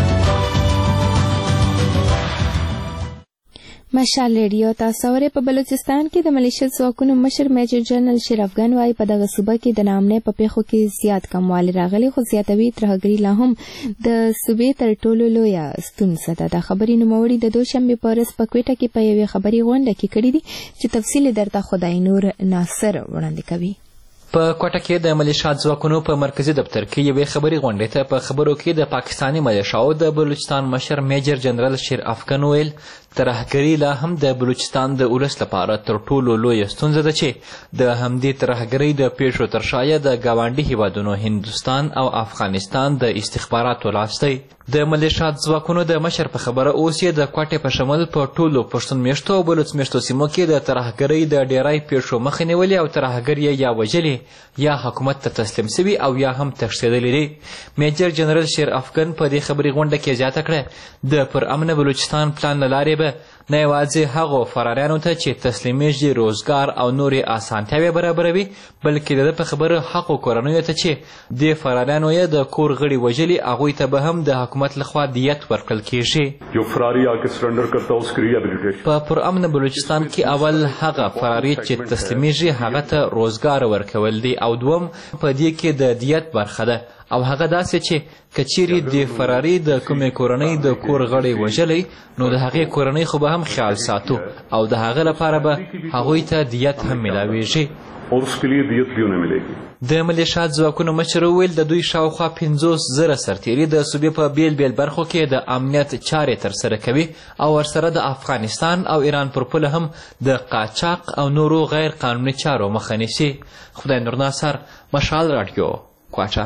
مشال ریډیو تاسو اورئ په بلوچستان کې د ملیشیا ځواکونو مشر میجر جنرال شیر افغان وايي په دغه صوبه کې د نامنې په پیښو کې زیات کموالی راغلی خو زیاتوي ترهګري لا هم د صوبې تر ټولو لویه ستونزه ده دا خبرې نوموړي د دوشنبې په ورځ په کوټه کې په یوې خبري غونډه کې کړې دي چې تفصیل درته خدای نور ناصر وړاندې کوي په کوټه کې د ملیشیا ځواکونو په مرکزی دفتر کې یوې خبري غونډې ته په خبرو کې د پاکستاني ملیشیاو د بلوچستان مشر میجر جنرال شیر افغان ویل ترهګري لا هم د بلوچستان د ولس لپاره تر ټولو لویه ستونزه ده چې د همدې ترهګرۍ د پیښو تر شایه د ګاونډي هیوادونو هندوستان او افغانستان د استخباراتو لاس دی د ملیشیا ځواکونو د مشر په خبره اوس یې د کوټې په شمول په ټولو پښتون میشتو او بلوچ میشتو سیمو کې د ترهګرۍ د ډیری پیښو مخه نیولې او ترهګر یې یا وژلې یا حکومت ته تسلیم سوي او یا هم تښتېدلي دي میجر جنرال شیر افغان په دې خبري غونډه کې زیاته کړه د پر امن بلوچستان پلان له لارې نه یوازې هغو فرارانو ته چې تسلیمیږي روزګار او نورې اسانتیاوې برابروي بلکې د ده په خبره حقو کورنیو ته چې دې فرارانو یې د کور غړي وژلي هغوی ته به هم د حکومت لخوا دیت ورکړل کیږي جو فراری آ کے سرنڈر کرتا اس کی ریہیبلیٹیشن په پرامن بلوچستان کې اول هغه فراری چې تسلیمیږي هغه ته روزګار ورکول دي او دوم په دې کې د دیت برخه ده او هغه داسې چې کچيري د فراری د کومې کورنۍ د کور غړی وژلی نو د هغې کورنۍ خو به هم خیال ساتو او د هغه لپاره به هغوی ته دیت هم میلاویږي اور اس کے لیے دیت بھی انہیں ملے گی د ملیشیا ځواکونو مشر وویل د دوی شاوخوا پنځوس زره سرتیري د صوبې په بیل بیل برخو کې د امنیت چارې ترسره کوي او ورسره د افغانستان او ایران پر پوله هم د قاچاق او نورو غیر قانوني چارو مخه نیسي خدای نور ناصر مشال راډیو کوټه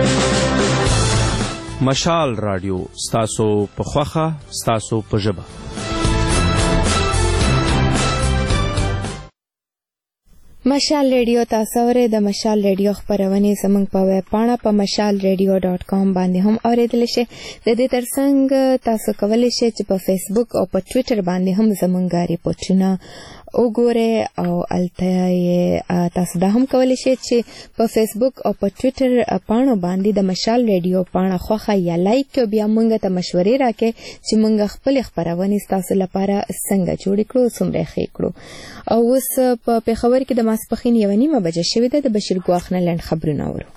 مشال راډیو ستاسو په خوښه ستاسو په ژبه مشال ریډیو تاسو ورې د مشال ریډیو خبرونه زموږ په ویب پاڼه په مشال ریډیو ډاٹ کام باندې هم اوریدل شي. د دې ترڅنګ تاسو کولی شئ چې په فیسبوک او په ټوئیټر باندې هم زموږ ریپورتونه وګورئ او الته تاسو دا هم کولی شئ چې په فیسبوک او په ټوئیټر پاڼو باندې د مشال ریډیو پاڼه خوښه یا لایک کړئ، بیا موږ ته مشورې راکړئ چې موږ خپل خبرونه تاسو لپاره څنګه جوړ کړو، څومره ښه کړو. او اوس په پیښور کې د ماسپښین یوه نیمه بجه شوې ده. د بشیر ګواښ نه لنډ خبرونه اورو.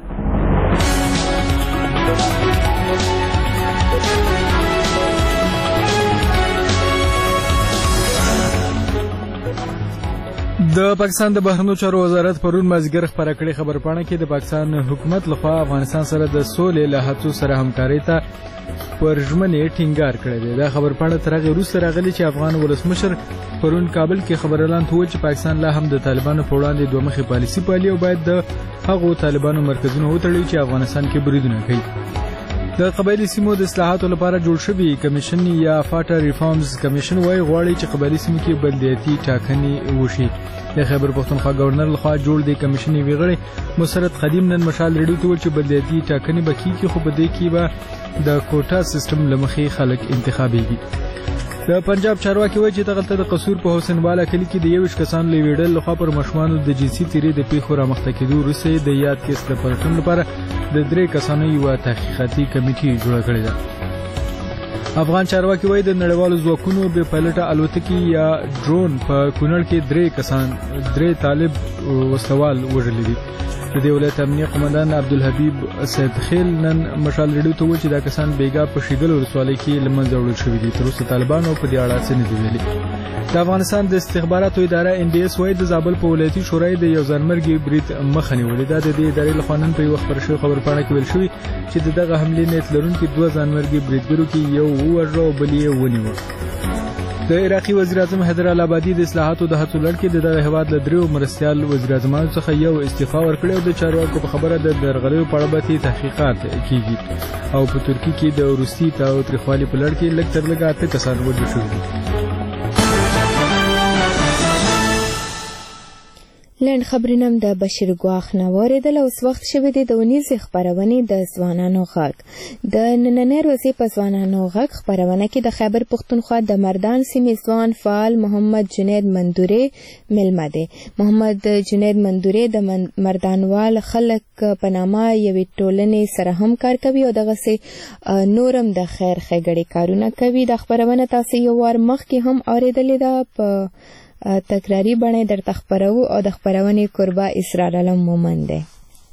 د پاکستان د بهرنیو چارو وزارت پرون مازیګر خبره کړې خبرپاڼه کې د پاکستان حکومت لخوا افغانستان سره د سولې له هڅو سره همکارۍ ته پر ژمنې ټینګار کړی دی. دا خبرپاڼه تر هغې وروسته راغلې چې افغان ولسمشر پرون کابل کې خبريالانو ته وویل چې پاکستان لا هم د طالبانو په وړاندې دوه مخې پالیسي پالي او باید د هغو طالبانو مرکزونه وتړي چې افغانستان کې بریدونه کوي. د قبایلي سیمو د اصلاحاتو لپاره جوړ شوی کمیشن یا فاټا ریفارمز کمیشن وايي غواړي چې قبایلي سیمو کې بلدیاتي ټاکنې وشي. د خیبر پښتونخوا گورنر لخوا جوړ دی کمیشن یې ویغړی مسرت قدیم نن مشال ریډیو ته ویل چې بلدیاتي ټاکنې به کیږي، خو په دې کې به د کوټا سیستم لمخې خلک انتخابېږي. د پنجاب چارواکي وایي چې دغلته د قصور په حسین والا کلي کې د یویشت کسانو له ویډل لخوا پر ماشومانو د جنسي تیرې د پیښو رامخته کېدو وروسته د یاد کیس د پلټنې لپاره د درې کسانو یوه تحقیقاتي کمیټې جوړه کړې ده. افغان چارواکي وایي د نړیوالو ځواکونو بې پایلټه الوتکې یا ډرون په کونړ کې درې کسان درې طالب وسلوال وژلي دي. د دې ولایت امنیه قومندان عبدالحبیب سید خیل نن مشال ریډیو ته وویل چې دا کسان بیګا په شیګل ولسوالۍ کې له منځه وړل شوي دي. تر اوسه طالبانو په دې اړه څه نه دي ویلي. د افغانستان د استخباراتو اداره ان ډي اس وایي د زابل په ولایتي شورای د یو ځانمرګي برید مخه نیولې ده. د دې ادارې لخوا نن په یوه خبره شوې خبرپاڼه کې ویل شوي چې د دغه حملې نیت لرونکي دوه ځانمرګي بریدګرو کې یو ووژه او بل یې ونیوه. د عراقي وزیراعظم حیدر العبادي د اصلاحاتو د هڅو لړ کې د دغه هیواد له دریو مرستیال وزیراعظمانو څخه یو استعفا ورکړی او د چارواکو په خبره د درغلیو په اړه به تحقیقات کیږي. او په ترکیه کې د روسي تاوتریخوالي په لړ کې لږ تر لږه اته کسان وژل شوي دي. لنډ خبرونه د بشیر ګواښ نه واورېدل. اوس وخت شوی دی د ونیزې خپرونې د ځوانانو غږ. د نننۍ ورځې په ځوانانو غږ خپرونه کې د خیبر پښتونخوا د مردان سیمې ځوان فعال محمد جنید مندورې مېلمه دی. محمد جنید مندورې د مردانوال خلک په نامه یوې ټولنې سره هم کار کوي او دغسې نورم د خیر ښېګړې کارونه کوي. دا خپرونه تاسو یو وار مخکې هم اورېدلې ده، په تکراری بڼه درته خپرو او د خپرونې قربا اسرار علم مومن دی.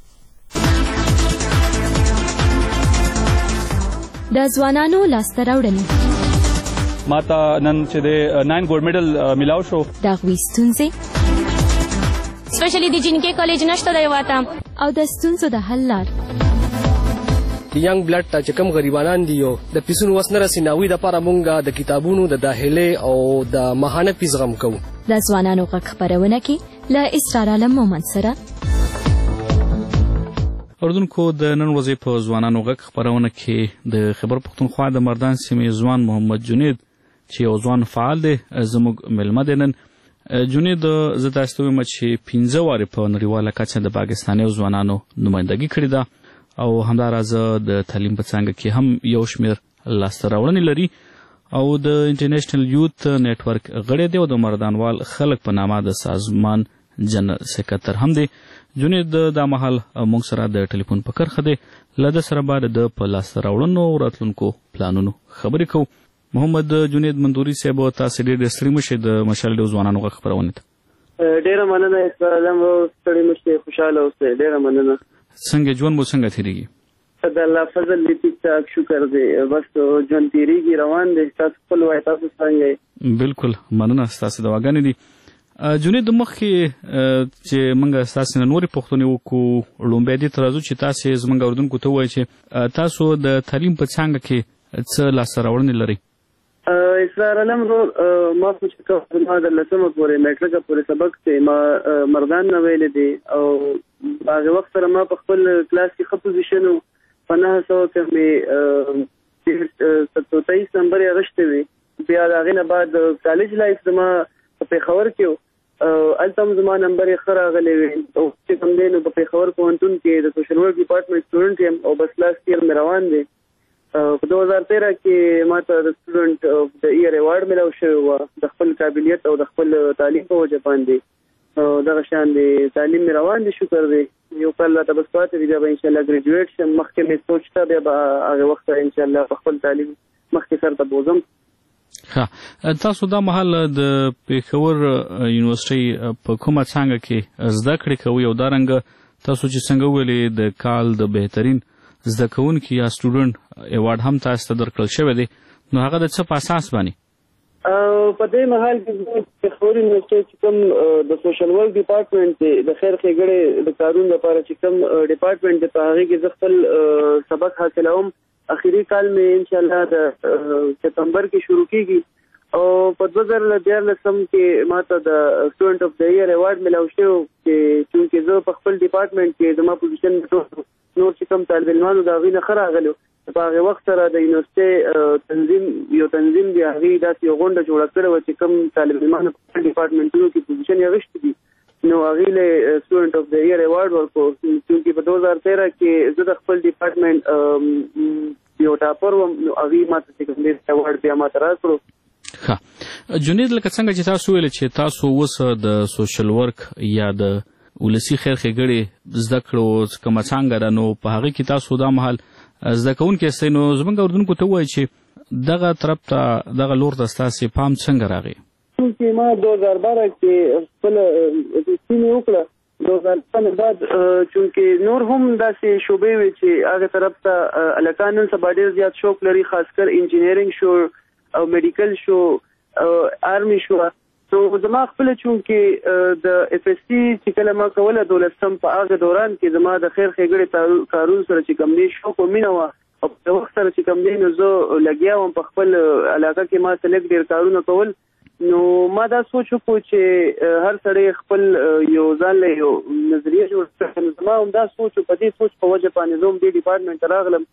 د ځوانانو لاسته راوړنې ماته نن چې د ناین ګولډ میډل ملاو شو. د هغوی ستونزې سپیشلی د جنکې کالج نشته دی واته او د ستونزو د حل لار. ینګ بلډ ته چې کوم غریبانان دي او د پیسونو وس نه رسي ناوی د لپاره مونږ د کتابونو د داخلي او د ماهانه فیس غم کوو. د ځوانانو غږ خپرونه کې له اسرار علم مومن سره. اردوونکو د نن ورځې په ځوانانو غږ خپرونه کې د خیبر پښتونخوا د مردان سیمې ځوان محمد جنید چې یو ځوان فعال دی زموږ مېلمه دی. نن جنید زه تاسو ته وایم چې پنځه وارې په نړیواله کچه د پاکستاني ځوانانو نمایندګي کړې ده او همداراز د تعلیم په څانګه کې هم یو شمېر لاسته راوړنې لري او د انټرنیشنل یوت نیټورک غړی دی او د مردانوال خلک په نامه د سازمان جنرال سکرټر هم دی. جنید دا مهال موږ سره د ټلیفون په کرښه دی. له ده سره به د په لاسته راوړنو او راتلونکو پلانونو خبرې کوو. محمد جنید مندوري صاحب تاسو ډېر ستړي مشئ د مشال ډیو ځوانانو غږ خپرونې ته. ډېره مننه اسلام ستړي مشئ خوشاله اوسئ. ډېره مننه. څنګه ژوند مو څنګه تیریږي؟ د الله فضل دې ټیک ټاک شکر دی بس ژوند تیریږي روان دی. تاسو خپل وایي تاسو څنګه؟ بالکل مننه ستاسو دعاګانې دي. جنید مخکې چې موږ ستاسو نه نورې پوښتنې وکړو لومبی دې ته راځو چې تاسو زموږ اردوونکو ته ووایئ چې تاسو د تعلیم په څانګه کې څه لاسته راوړنې لرئ؟ اسرار علم رو ما خو چې کوم ما د لسمه پورې میټرک پورې سبق ته ما مردان نه ویلې دي او هغه وخت سره ما په خپل کلاس کې ښه پوزیشن و په نهه سوه کې مې ستوتایس نمبر یې اخیستی وي. بیا د هغې نه بعد کالج لایف زما په پېښور کې و الته هم زما نمبر یې ښه راغلی وي او چې کوم دی نو په پېښور پوهنتون کې د سوشل ورک ډپارټمنټ سټوډنټ یم او بس لاست ایئر مې روان دی. په دوه هزار تیرہ کې ما ته د سټوډنټ اف د ایئر ایوارډ ملاو شوی و د خپل قابلیت او د خپل تعلیم په وجه باندې. دغه شان دی تعلیم مې روان دی، شکر دی. یو کال راته بس پاتې دی، بیا به انشاءالله ګریجویټ شم. مخکې مې سوچ ته بیا به هغه وخت انشاءالله په خپل تعلیم مخکې سر ته بوځم. ښه، تاسو دا مهال د پېښور یونیورسټۍ په کومه څانګه کې زده کړې کوئ او دارنګه تاسو چې څنګه ویلې د کال د بهترین زده کوونکي یا سټوډنټ ایوارډ هم تاسو ته درکړل شوی دی، نو هغه د څه په اساس باندې؟ په دې مهال کې پېښور یونیورسټۍ چې کوم د سوشل ورک ډپارټمنټ دی د خیر ښېګړې د کارونو لپاره چې کوم ډپارټمنټ دی په هغې کې زه خپل سبق حاصلوم. اخري کال مې انشاءالله د سپتمبر کې شروع کیږي او په دوه زره دیارلسم کې ما ته د سټوډنټ اف د ایئر ایوارډ ملاو شوی چې چونکې زه په خپل ډپارټمنټ کې زما پوزیشن نور چې کوم طالب علمانو د هغوی نه ښه راغلی په هغې وخت سره د یونیورسټۍ تنظیم یو تنظیم دی هغې داسې یو غونډه جوړه کړې وه چې کوم طالب علمانو په خپل ډپارټمنټونو کې پوزیشن یې اخیستی دي نو هغې له سټوډنټ اف د ایئر ایوارډ ورکړو. چونکې په دوه هزار تیرہ کې زه د خپل ډپارټمنټ یو ټاپر وم نو هغې ما ته چې کوم دی ایوارډ بیا ما ته راکړو. ښه جنید، لکه څنګه چې تاسو ویل چې تاسو اوس د سوشل ورک یا د ولسي خیر ښېګړې زده کړو کومه څانګه ده، نو په هغې کې تاسو دا مهال زده کوونکي یاستئ، نو زموږ اورېدونکو ته ووایئ چې دغه طرف ته دغه لور ته ستاسې پام څنګه راغی؟ چونکې ما دوه هزار بارہ کې خپله سیمې وکړه، دوه هزار نه بعد چونکې نور هم داسې شعبې وې چې هغې طرف ته هلکان نن سبا ډېر زیات شوق لري، خاص کر انجینرینګ شو او میډیکل شو او آرمي شو. نو زما خپله چونکې د اف ایس سی چې کله ما کوله دولسم په هغه دوران کې زما د خیر ښېګړې کارونو سره چې کوم دی شوق او مینه وه او په وخت سره چې کوم دی نو زه لګیا وم په خپل علاقه کې ما سلیکټ ډېر کارونه کول. نو ما دا سوچ وکړو چې هر سړی خپل یو ځان له یو نظریه جوړ کړي. زما همدا سوچ په دې سوچ په وجه باندې زه هم دې ډپارټمنټ ته راغلم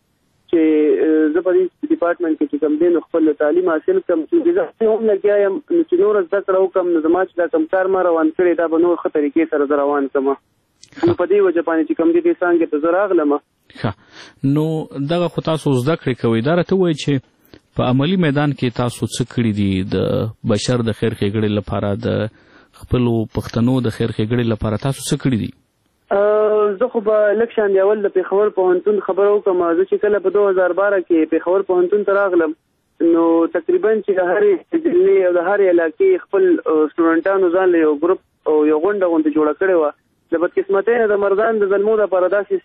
چې زه په دې ډپارټمنټ کې چې کوم دی نو خپل تعلیم حاصل کړم. چې زه هم لګیا یم چې نور زده کړه وکړم نو زما چې دا کوم کار ما روان کړی دا به نور ښه طریقې سره زه روان کړم. نو په دې وجه باندې چې کوم دی دې څانګې ته زه راغلم. ښه، نو دغه خو تاسو زده کړې کوئ، دا راته ووایئ چې په عملي میدان کې تاسو څه کړي دي د بشر د خیر ښېګړې لپاره، د خپلو پښتنو د خیر ښېګړې لپاره تاسو څه کړي دي؟ زه خو به لږ شان دی اول د پېښور پوهنتون خبره وکړم. زه چې کله په دوه هزار بارہ کې پېښور پوهنتون ته راغلم نو تقریبا چې د هرې ضلعې او د هرې علاقې خپل سټوډنټانو ځان له یو ګروپ او یو غونډه غونډه جوړه کړې وه. د بدقسمتۍ نه د مردان د زلمو دپاره داسې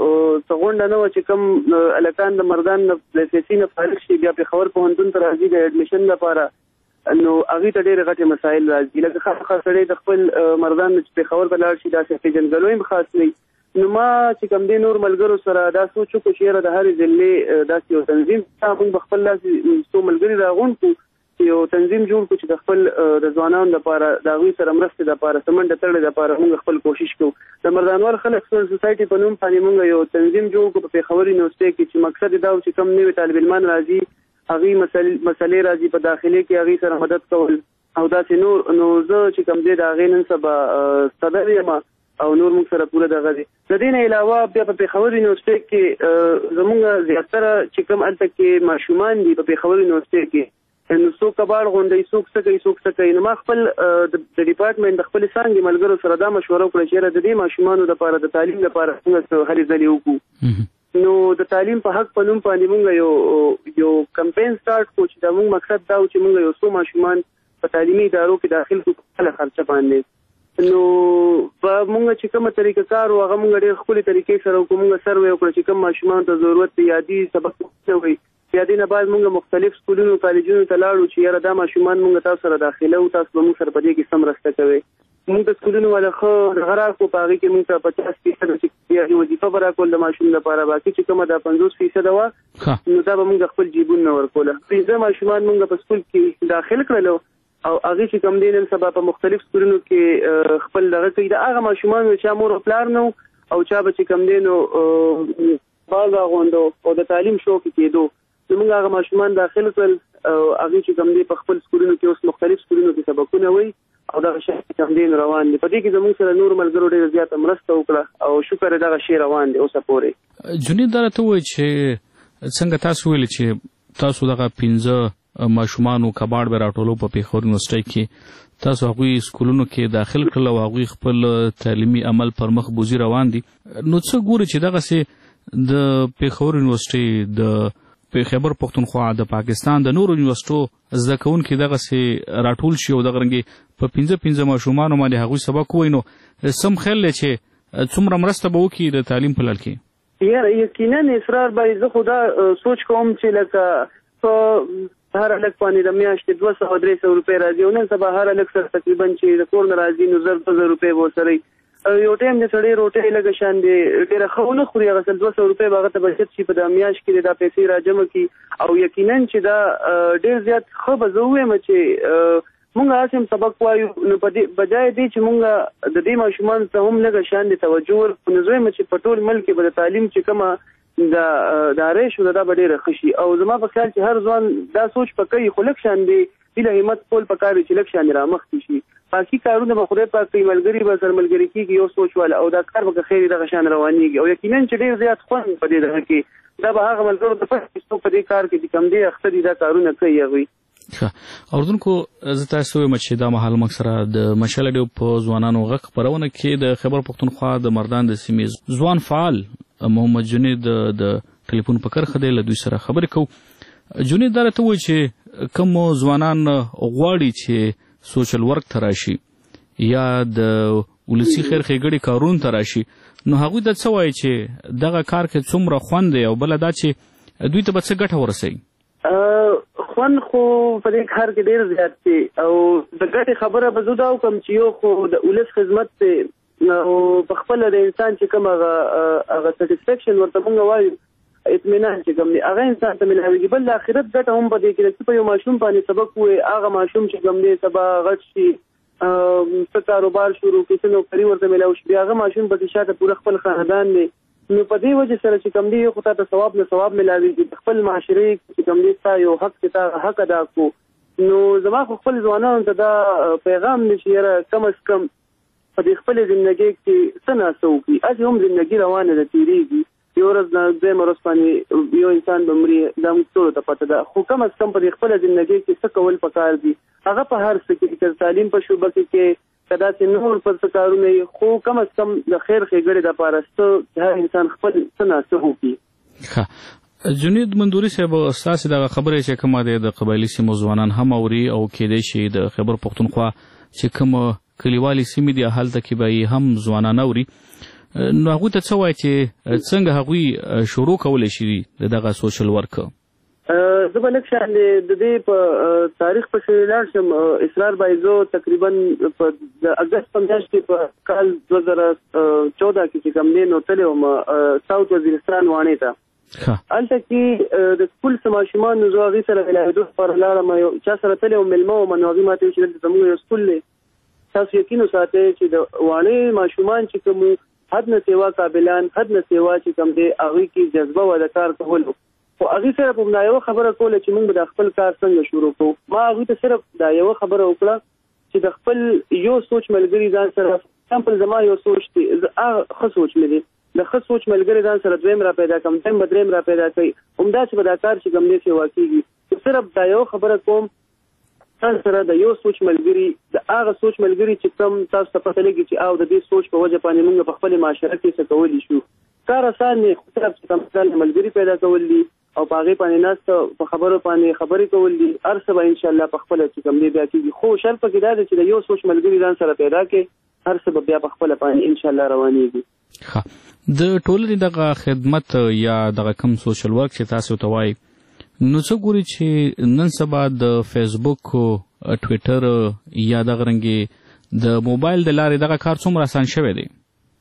څه غونډه نه وه چې کوم هلکان د مردان نه د اف ایس سی نه فارغ شي بیا پېښور پوهنتون ته راځي د ایډمیشن لپاره، نو هغې ته ډېرې غټې مسایل راځي. لکه خاص خاص سړی د خپل مردان نه چې پېښور ته لاړ شي داسې پېژندګلوی هم خاص نه وي. نو ما چې کوم دی نور ملګرو سره دا سوچ وکړو چې یاره د هرې ضلعې داسې یو تنظیم موږ به خپل داسې څو ملګري راغونډ کړو چې یو تنظیم جوړ کړو چې د خپل د ځوانانو لپاره د هغوی سره مرستې لپاره څه منډه تړې لپاره موږ خپل کوشش کوو. د مردانوال خلک سوسایټي په نوم باندې موږ یو تنظیم جوړ کړو په پېښور یونیورسټۍ کې چې مقصد یې دا و چې کوم نوي طالب علمان راځي هغوی مسلې راځي په داخلي کې هغوی سره مدد کول او داسې نور. نو زه چې کوم دی د هغې نن سبا صدر یم او نور موږ سره پوره دغه دی. د دې نه علاوه بیا په پېښور یونیورسټۍ کې زموږ زیاتره چې کوم هلته کې ماشومان دي په پېښور یونیورسټۍ کې نو څوک کباړ غونډوي، څوک څه کوي څوک څه کوي. نو ما خپل د ډپارټمنټ د خپلې څانګې ملګرو سره دا مشوره وکړه چې یاره د دې ماشومانو لپاره د تعلیم لپاره څنګه څه هلې ځلې وکړو. نو د تعلیم په حق په نوم باندې موږ یو یو کمپین سټارټ کړو چې دا موږ مقصد دا و چې موږ یو څو ماشومان په تعلیمي ادارو کې داخل کړو په خپله خرچه باندې. نو په موږ چې کومه طریقه کار و هغه موږ ډېر ښکلې طریقې سره وکړو. موږ سروې وکړه چې کوم ماشومانو ته ضرورت دی یادي سبق نه وي بیا دې نه بعد موږ مختلف سکولونو کالجونو ته لاړو چې یاره دا ماشومان موږ تاسو سره داخله وو، تاسو به موږ سره په دې کې څه مرسته کوئ. موږ د سکولونو والا ښه دغه راکړو په هغې کې موږ ته پچاس فیصده چې وظیفه به راکول د ماشوم لپاره، باقي چې کومه دا پنځوس فیصده وه نو دا به موږ خپل جیبون نه ورکوله. پنځه ماشومان موږ په سکول کې داخل کړلو او هغې چې کوم دی نن سبا په مختلف سکولونو کې خپل دغه کوي. د هغه ماشومان چا مور او پلار نه او چا به چې کوم دی نو باز اغوندو او د تعلیم شوق کېدو نو موږ هغه ماشومان داخل کړل او هغې چې کوم دی په خپل سکولونو کې اوس مختلف سکولونو کې سبقونه وایي او دغه شی چې کوم دی نو په دې کې زموږ سره نور ملګرو ډېر زیاته مرسته وکړه او شکر دغه شی روان دی اوسه پورې. جنید دا ته وایي چې څنګه تاسو ویل چې تاسو دغه پنځه ماشومانو کباړ به راټولو په پېښور یونیورسټۍ کې تاسو هغوی سکولونو کې داخل کړل او هغوی خپل تعلیمي عمل پر مخ بوزي روان دي، نو څه ګوري چې دغسې د پېښور یونیورسټۍ د خیبر پښتونخوا د پاکستان د نورو یونیورسټو زده کوونکي دغسې راټول شي او دغه رنګې په پنځه پنځه ماشومانو باندې هغوی سبق ووایي، نو سم خیال دی چې څومره مرسته به وکړي د تعلیم په لړ کې؟ یاره یقینا اسرار باندې زه خو دا سوچ کوم چې لکه په هر هلک باندې د میاشتې دوه سوه درې سوه روپۍ راځي او نن سبا هر هلک سره تقریبا چې د کور نه راځي نو زر دوه زره روپۍ به ورسره یو ټایم د سړی روټۍ لږه شان دی ډېره ښه ونه خوري، هغه سل دوه سوه روپۍ به هغه ته بچت شي په دا میاشت کې دا پیسې راجمع کړي او یقینا چې دا ډېر زیات ښه به زه ووایم چې مونږ هسې هم سبق وایو نو په دې بجای دی چې مونږ د دې ماشومانو ته هم لږه شان د توجه ورکړو نو زه وایم چې په ټول ملک کې به د تعلیم چې کومه دا دا ریشو دا به ډېره ښه شي او زما په خیال چې هر ځوان دا سوچ په کوي خو لږ شان دی هیله همت کول پکار دی چې لږ شان رامخکې شي، باقي کارونه به خدای پاک کوي، ملګري به سره ملګري کېږي یو سوچ والا او دا کار به که خیر دغه شان روانېږي او یقینا چې ډېر زیات خوند په دې دغه کې دا به هغه ملګرو ته پټ چې څوک په دې کار کې چې کوم دی اخته دي دا کارونه کوي هغوی. اردوونکو زه تاسو وایم چې دا مهال موږ سره د مشال ریډیو په ځوانانو غږ خپرونه کې د خیبر پښتونخوا د مردان د سیمې ځوان فعال محمد جنید د ټلیفون په کرښه دی له دوی سره خبرې کوو. جنید دا راته وایي چې کوم ځوانان غواړي چې سوشل ورک ته راشي یا د ولسي خیر ښېګړې کارونو ته راشي نو هغوی ته څه وایي چې دغه کار کې څومره خوند دی او بله دا چې دوی ته به څه ګټه ورسوي؟ خوند خو په دې کار کې ډېر زیات دی او د ګټې خبره به زه دا وکړم چې یو خو د ولس خدمت دی او په خپله د انسان چې کوم هغه هغه سټسفیکشن ورته مونږ وایو اطمینان چې کوم دی هغه انسان ته ملاویږي، بل د آخرت ګټه هم په دې کې ده چې په یو ماشوم باندې سبق ووایي هغه ماشوم چې کوم دی سبا غټ شي څه کاروبار شروع کړي څه نوکري ورته میلاو شي بیا هغه ماشوم پکې شاته پوره خپل خاندان دی نو په دې وجه سره چې کوم دی خو تا ته ثواب نه ثواب ملاویږي د خپل معاشرې چې کوم دی ستا یو حق چې تا حق ادا کړو نو زما خو خپل ځوانانو ته دا پیغام دی چې یاره کم از کم په دې خپلې زندګۍ کې څه ناسه وکړي هسې هم زندګي روانه ده تېرېږي یو ورځ نه دویمه ورځ باندې یو انسان به مري دا موږ ټولو ته پته ده خو کم از کم په دې خپله زندګۍ کې څه کول پکار دي هغه په هر څه کې که تعلیم په شعبه کې کې که داسې نور پر څه کارونه وي خو کم از کم د خیر ښېګړې دپاره څه هر انسان خپل څه ناسه وکړي. جنید مندوري صاحب ستاسې دغه خبرې چې کومه دی د قبایلي سیمو ځوانان هم اوري او کیدای شي د خیبر پښتونخوا چې کومه کلیوالي سیمې دي هلته کې به یې هم ځوانان اوري نو هغوی ته څه وایي چې څنګه هغوی شروع کولی شي د دغه سوشل ورک؟ زه به لږ شان د دې په تاریخ پسې لاړ شم اسرار باندې زه تقریبا په د اګست په میاشت کې په کال دوه زره چوده کې چې کوم دی نو تللی وم ساوت وزیرستان واڼې ته هلته کې د سکول څه ماشومان نو زه هغوی سره ملاوېدو لپاره لاړم چا سره تللی وم مېلمه وم نو هغوی ما ته ویل چې دلته زموږ یو سکول دی تاسو یقین وساتئ چې د واڼې ماشومان چې کوم حد نه سیوا قابلان حد نه سیوا چې کوم دی هغوی کې جذبه وه د کار کولو خو هغوی سره په دا یوه خبره کوله چې موږ به د خپل کار څنګه شروع کوو ما هغوی ته صرف دا یوه خبره وکړه چې د خپل یو سوچ ملګري ځان سره سمپل زما یو سوچ دی هغه ښه سوچ مې دی د ښه سوچ ملګري ځان سره دویم را پیدا کړم دویم به دریم را پیدا کوي همداسې به دا کار چې کوم دی سیوا کېږي صرف دا یوه خبره کوم ځان سره د یو سوچ ملګري د هغه سوچ ملګري چې کوم تاسو ته پته لګي چې او د دې سوچ په وجه باندې موږ په خپلې معاشره کې څه کولی شو کار اسان دی خو صرف چې کوم ځان ملګري پیدا کول دي او په هغې باندې ناسته په خبرو باندې خبرې کول دي هر څه به انشاءالله په خپله چې کوم دی بیا کېږي خو شرط پکې دا دی چې د یو سوچ ملګري ځان سره پیدا کړې هر څه به بیا په خپله باندې انشاءالله روانېږي. د ټولنې دغه خدمت یا دغه کوم سوشل ورک چې تاسو ته وایي نو څه ګوري چې نن سبا د فیسبوک ټویټر یا دغه رنګې د موبایل د لارې دغه کار څومره اسان شوی دی؟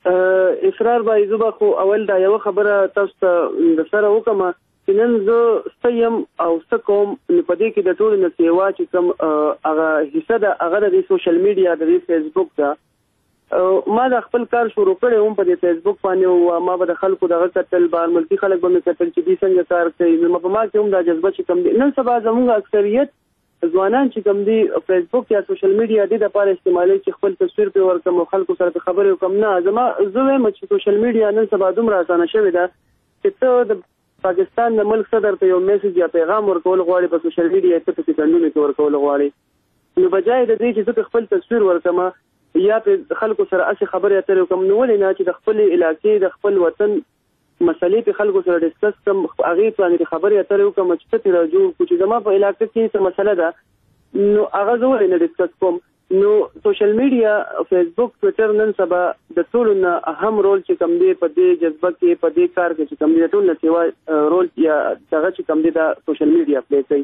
اسرار باندې زه به خو اول دا یوه خبره تاسو ته د سره وکړم چې نن زه څه یم او څه کوم نو په دې کې د ټولو نه سیوا چې کوم هغه حصه ده هغه د دې سوشل میډیا د دې فیسبوک ده ما د خپل کار شروع کړی هم په دې فیسبوک باندې او ما به د خلکو دغه کتل بار ملکي خلک به مې کتل چې دوی څنګه کار کوي نو په ما کې هم دا جذبه چې کوم دی نن سبا زموږ اکثریت ځوانان چې کوم دي فیسبوک یا سوشل میډیا د لپاره استعمالوي چې خپل تصویر په ورکم او خلکو سره خبرې وکم نه زما زه وایم چې سوشل میډیا نن سبا دومره اسانه شوې ده چې ته د پاکستان د ملک صدر ته یو میسج یا پیغام ورکول غواړي په سوشل میډیا ته په سکندونو کې ورکول غواړي نو بجای د دې چې ته خپل تصویر ورکم یا په خلکو سره اسی خبرې اترې وکم نو ولې نه چې د خپل علاقې د خپل وطن مسلې په خلکو سره ډیسکس کوم هغه باندې خبرې اترې وکم چې ته راځو چې زما په علاقې کې څه مسله ده نو هغه زه ولې نه ډیسکس کوم نو سوشل میډیا فیسبوک ټویټر نن سبا د ټولو نه اهم رول چې کوم دی په دې جذبه کې په دې کار کې چې کوم دی ټول نه سیوا رول یا هغه چې کوم دی د سوشل میډیا پلی کوي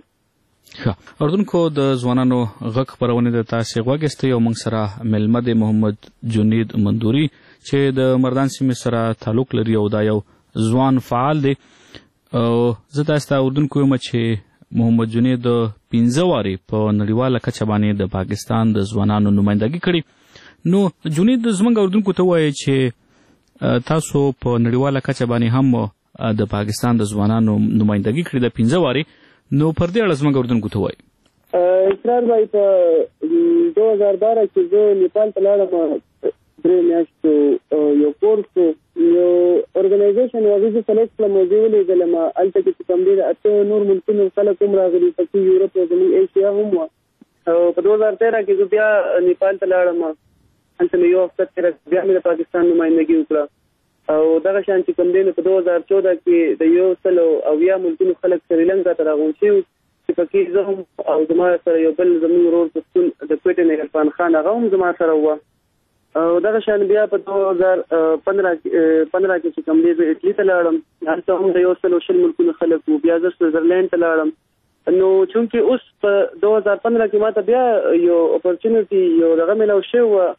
ښه اردوونکو د ځوانانو غږ خپرونې د تاسې غوږ یو موږ سره مېلمه دی محمد جنید مندوري چې د مردان سیمې سره تعلق لري او دا یو ځوان فعال دی او زه تاسو ته اردوونکو یم چې محمد جنید پنځه وارې په نړیواله کچه باندې د پاکستان د ځوانانو نمایندګي کړې نو جنید زموږ اردوونکو ته وایي چې تاسو په نړیواله کچه باندې هم د پاکستان د ځوانانو نمایندګي کړې ده پنځه وارې نو پر دې اړه زموږ اردوونکو ته وایي اسرار بھائی په دو هزار بارہ کې زه نیپال ته لاړم درې میاشتو یو کورس یو ارګنایزیشن یو ویزه سلیکټ کړم موضوع ولیدلم هلته کې چې کوم دی د اته نور ملکونو خلک هم راغلي پکې یورپ او زموږ ایشیا هم وه او په دو هزار تیرہ کې زه بیا نیپال ته لاړم هلته مې یو هفته تېره بیا مې د پاکستان نمایندګي وکړه او دغه شان چې کوم دی نو په دو هزار چودہ کې د یو سل او اویا ملکونو خلک سریلنکا ته راغونډ شوي چې پکې زه هم او زما سره یو بل زموږ ورور پښتون د کوټې نه عرفان خان هغه هم زما سره وه او دغه شان بیا په دو هزار پندرہ پندرہ کې چې کوم دی زه اټلي ته لاړم هلته هم د یو سل او شل ملکونو خلک وو بیا زه سویزرلینډ ته لاړم نو چونکې اوس په دو هزار پندرہ کې ماته بیا یو اپورچونټي یو دغه میلاو شوی وه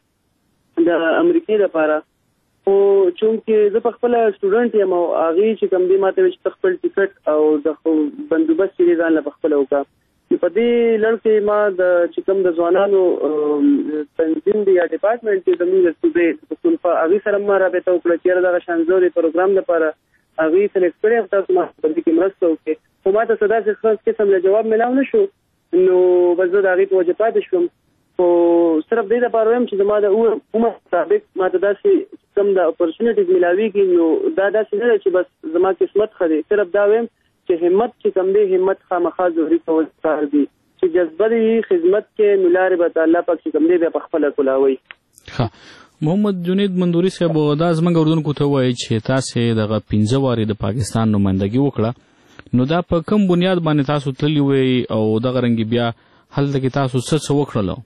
د امریکې لپاره خو چونکې زه په خپله سټوډنټ یم او هغې چې کوم دی ماته ویل چې ته خپل ټکټ او د بندوبست چې دی ځان له پخپله وکړه په دې لړ کې ما د چې کوم د ځوانانو تنظیم دی یا ډپارټمنټ کې زموږ د صوبې پښتونخوا هغې سره ما رابطه وکړه چې یاره دغه شان زه د پروګرام لپاره هغې سلیکټ کړی یم تاسو ما په دې کې مرسته وکړې خو ما ته څه داسې خاص قسم له جواب میلاو نه شو نو بس زه د هغې په وجه پاتې شوم خو صرف دې لپاره وایم چې زما د عمر مطابق ما ته داسې کوم د اپورچونټیز میلاویږي نو دا داسې نه ده چې بس زما قسمت ښه دی صرف دا وایم چې همت چې کم دی همت خامخا ضروري کول پکار دي چې جذبه دی خدمت کې نو لارې به الله پاک چې کم دی بیا پخپله کولاوي محمد جنید مندوري صاحب دا زموږ اردوونکو ته وایي چې تاسې دغه پنځه وارې د پاکستان نمایندګي وکړه نو دا په کوم بنیاد باندې تاسو تللي وئ او دغه رنګې بیا هلته کې تاسو څه څه وکړلو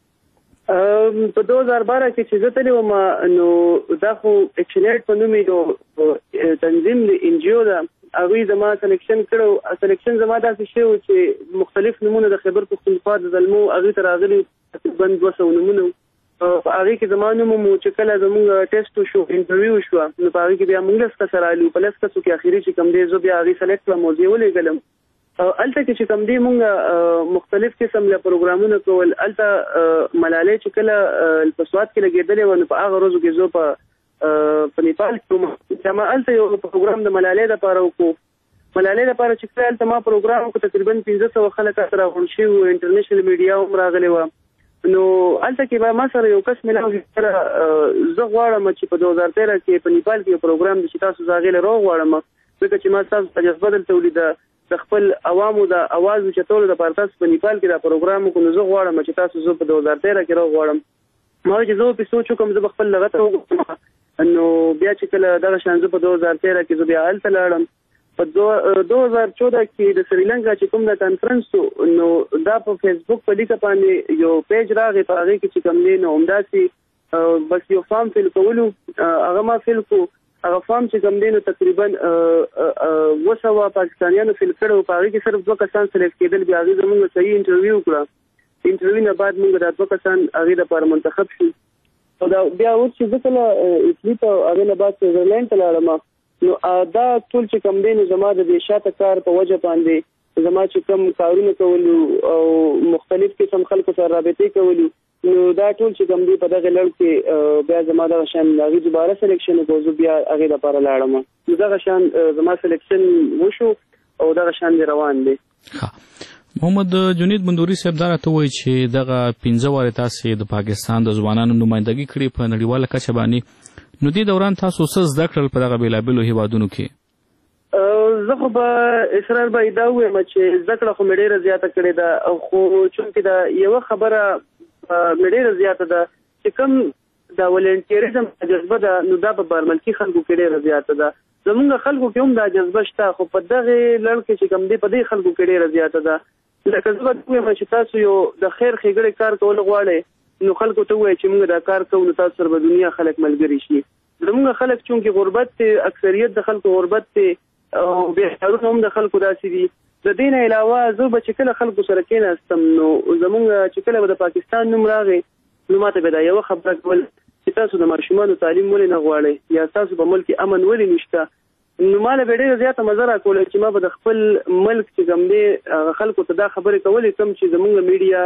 په دو هزار بارہ کې چې زه تللی وم نو دا خو ایکشنیټ په نوم یو تنظیم دی ان جی او ده هغوی زما سلیکشن کړو سلیکشن زما داسې شوی و چې مختلف نمونه د خیبر پښتونخوا د زلمو هغوی ته راغلي تقریبا دوه سوه نمونه په هغې کې زما نوم مو چې کله زموږ ټیسټ وشو انټرویو وشوه نو په هغې کې بیا موږ لس کسه رالي په لس کسو کې اخري چې کوم دی زه بیا هغې سلیکټ کړم موضوع ولېږلم هلته کې چې کوم دی موږ مختلف قسم له پروګرامونه کول هلته ملالۍ چې کله په سوات کې لګېدلې وه نو په هغه ورځو کې زه په په نیپال کې وم چې ما هلته یو پروګرام د ملالۍ دپاره وکړو ملالۍ دپاره چې کله هلته ما پروګرام وکړو تقریبا پنځه سوه خلک هلته راغونډ شوي وو انټرنیشنل میډیا هم راغلې وه نو هلته کې به ما سره یو کس میلاو سره زه غواړم چې په دو هزار تیرہ کې په نیپال کې یو پروګرام دی چې تاسو زه هغې له روغ غواړم ځکه چې ما ستاسو تجربه دلته ولیده د خپل عوامو د اواز اوچتولو دپاره تاسو په نیپال کې دا پروګرام وکړو نو زه غواړم چې تاسو زه په دو هزار تیرہ کې روغ غواړم ما وایي چې زه پرې سوچ وکړم زه به خپل لغته وګورم نو بیا چې کله دغه شان زه په دو هزار تیرہ کې زه بیا هلته لاړم په دو هزار چودہ کې د سریلنکا چې کوم د کانفرنس و نو دا په فیسبوک په لیکه باندې یو پیج راغی په هغې کې چې کوم دی نو همداسې بس یو فارم فیل کولو هغه ما فیل کړو هغه فارم چې کوم دی نو تقریبا اوه سوه پاکستانیانو فیل کړی و په هغې کې صرف دوه کسان سلیکټ کېدل بیا هغې زموږ صحیح انټرویو وکړه انټرویو نه بعد موږ دا دوه کسان هغې دپاره منتخب شو او دا بیا اوس چې زه کله اټلي ته هغې نه بعد سویزرلینډ ته لاړم نو دا ټول چې کوم دی نو زما د دې شاته کار په وجه باندې زما چې کوم کارونه کولو او مختلف قسم خلکو سره رابطې کولو نو دا ټول چې کوم دی په دغه لړ کې بیا زما دغه شان هغې دوباره سلیکشن وکړو زه بیا هغې دپاره لاړم نو دغه شان زما سلیکشن وشو او دغه شان دی روان دی محمد جنید بندوري صاحب دا راته وایي چې دغه پنځه وارې تاسې د پاکستان د ځوانانو نمایندګي کړې په نړیواله کچه باندې، نو دې دوران تاسو څه زده کړل په دغه بېلابېلو هېوادونو کې؟ زه خو به اصرار به دا ووایم چې زده کړه خو مې ډېره زیاته کړې ده، خو چونکې دا یوه خبره مې ډېره زیاته ده چې کوم دا ولنټیریزم جذبه ده، نو دا په بارملکي خلکو کې ډېره زیاته ده. زمونږ خلکو کې هم دا جذبه شته، خو په دغې لړ کې چې کوم دی په دې خلکو کې ډېره زیاته ده. لکه زه به ووایم چې تاسو یو د خیر ښېګړې کار کول غواړئ، نو خلکو ته ووایئ چې موږ دا کار کوو، نو تاسو سره به دنیا خلک ملګري شي. زمونږ خلک چونکې غربت دی، اکثریت د خلکو غربت دی او بېکارونه هم د خلکو داسې دي. د دې نه علاوه زه به چې کله خلکو سره کېناستم، نو زمونږ چې کله به د پاکستان نوم راغی، نو ما ته به دا یوه خبره کول چې تاسو د ماشومانو تعلیم ولې نه غواړئ، یا تاسو په ملک کې امن ولې نشته. نو ما له به ډېره زیاته مزه راکوله چې ما به د خپل ملک چې کوم دی هغه خلکو ته دا خبرې کولې کوم چې زمونږ میډیا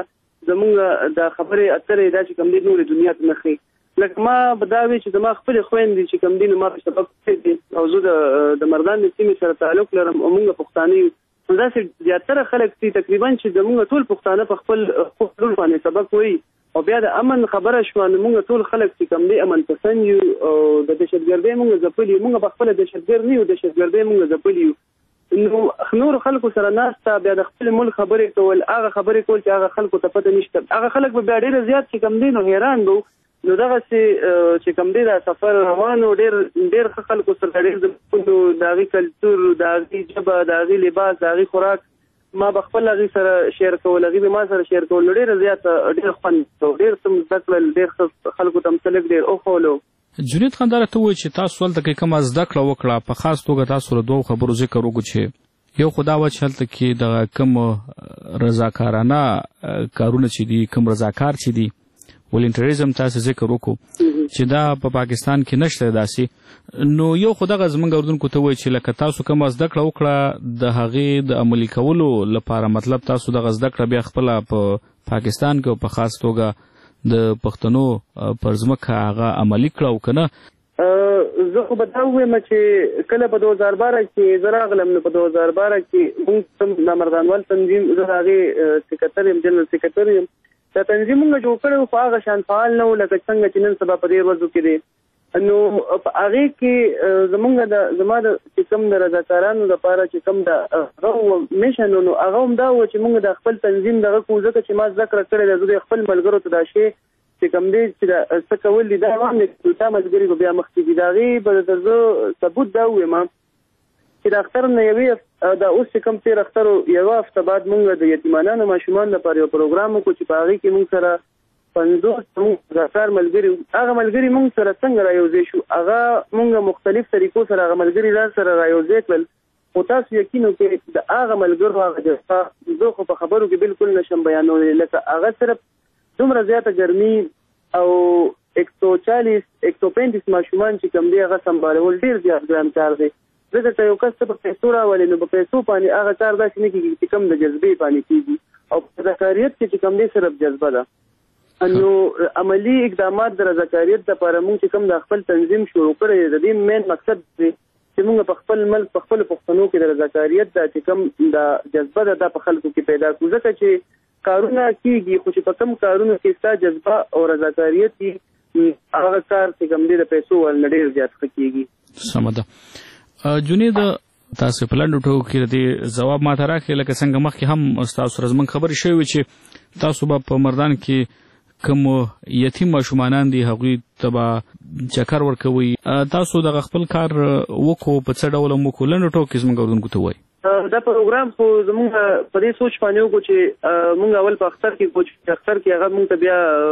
زمونږ دا خبرې اترې دا چې کوم دی نورې دنیا ته نه ښیي. لکه ما به دا وي چې زما خپلې خویندې چې کوم دي، نو ما په سبق دي او زه د مردان د سیمې سره تعلق لرم او موږ پښتانه یو، نو داسې زیاتره خلک دي تقریبا چې زمونږ ټول پښتانه په خپل خپل باندې سبق وایي، او بیا د امن خبره شوه، نو موږ ټول خلک چې کوم دی امن پسند یو او د دهشتګردۍ موږ ځپلي یو. موږ پخپله دهشتګرد نه یو، دهشتګردۍ موږ ځپلي یو. نو نورو خلکو سره ناسته، بیا د خپل ملک خبرې کول، هغه خبرې کول چې هغه خلکو ته پته نشته، هغه خلک به بیا ډېره زیات چې کوم دی نو حیران به. نو دغسې چې کوم دی دا سفر روان و، ډېر ډېر ښه خلکو سره ډېر د د هغې کلتور، د هغې ژبه، د هغې لباس، د هغې خوراک ما به خپل هغې سره شیر کول، هغې به ما سره شیر کول. نو ډېره زیاته ډېر خوند ډېر څه مو زده کړل، ډېر ښه خلکو ته مو څه ډېر وښولو. جنید خان دا راته ووایي چې تاسو هلته کې کومه زده کړه وکړه، په خاص توګه تاسو له دوو خبرو ذکر وکړو چې یو خو دا وه چې هلته کې د کوم رضاکارانه کارونه چې دي، کوم رضاکار چې دي، ولنټریزم تاسو ذکر وکړو چې دا په پاکستان کې نشته داسې. نو یو خو دغه زموږ اردوونکو ته وایي چې لکه تاسو کومه زده کړه وکړه، د هغې د عملي کولو لپاره مطلب تاسو دغه زده کړه بیا خپله په پاکستان کې او په خاص توګه د پښتنو پر ځمکه هغه عملي کړه او که نه؟ زه خو به دا ووایم چې کله په دو هزار باره کې زه راغلم، نو په دو هزار باره کې موږ د مردانوال تنظیم، زه د هغې سکرټر یم، جنرال سکرټر یم. دا تنظیم موږ جوړ کړی و، خو هغه شان فعال نه و لکه څنګه چې نن سبا په دې ورځو کې دی. نو په هغې کې زمونږ د زما د چې کوم د رضاکارانو دپاره چې کوم د هغه میشن و، نو هغه هم دا و چې موږ د خپل تنظیم دغه کوو، ځکه چې ما زده کړه کړې ده. زه د خپل ملګرو ته دا شی چې کوم دی چې دا څه کول دي، دا هم د تا ملګري به بیا مخکې دي. د هغې به درته زه ثبوت دا ووایم چې د اختر نه یوې دا اوس چې کوم تېر اختر یوه هفته بعد موږ د یتیمانانو ماشومانو لپاره یو پروګرام وکړو چې په هغې کې موږ سره پنځوس موږ رضاکار ملګري، هغه ملګري موږ سره څنګه رایوځای شو، هغه موږ مختلف طریقو سره هغه ملګري را سره رایوځای کړل. خو تاسو یقین وکړئ د هغه ملګرو هغه جذبه زه خو په خبرو کې بالکل نشم بیانولی، لکه هغه صرف دومره زیاته ګرمي او ایک سو چالیس ایک سو پینتیس ماشومان چې کوم دی هغه سمبالول ډېر زیات ګران کار دی. زه درته یو کس ته په پیسو راولې، نو په پیسو باندې هغه کار داسې نه کېږي چې کوم د جذبې باندې کېږي، او په رضاکاریت کې چې کوم دی صرف جذبه ده. نو عملی اقدامات د رضاکاریت دپاره موږ چې کوم د خپل تنظیم شروع کړی دی، د دې مین مقصد دی چې موږ په خپل ملک په خپلو پښتنو کې د رضاکاریت دا چې کوم د جذبه ده دا په خلکو کې پیدا کړو. ځکه چې کارونه کېږي، خو چې په کوم کارونو کې ستا جذبه او رضاکاریت وي، هغه کار چې کوم دی د پیسو ولنه ډېر زیات ښه کېږي. سمه ده. جنید تاسو په لنډو ټکو کې د دې ځواب ماته راکړئ، لکه څنګه مخکې هم ستاسو سره زموږ خبرې شوې وې چې تاسو به په مردان کې کوم یتیم ماشومانان دي هغوی ته به چکر ورکوئ. تاسو دغه خپل کار وکړو، په څه ډول هم وکړو؟ لنډو ټکو کې زموږ اورېدونکو ته ووایئ. دا پروګرام خو زموږ په دې سوچ باندې وکړو چې موږ اول په اختر کې کوچ اختر کې هغه موږ ته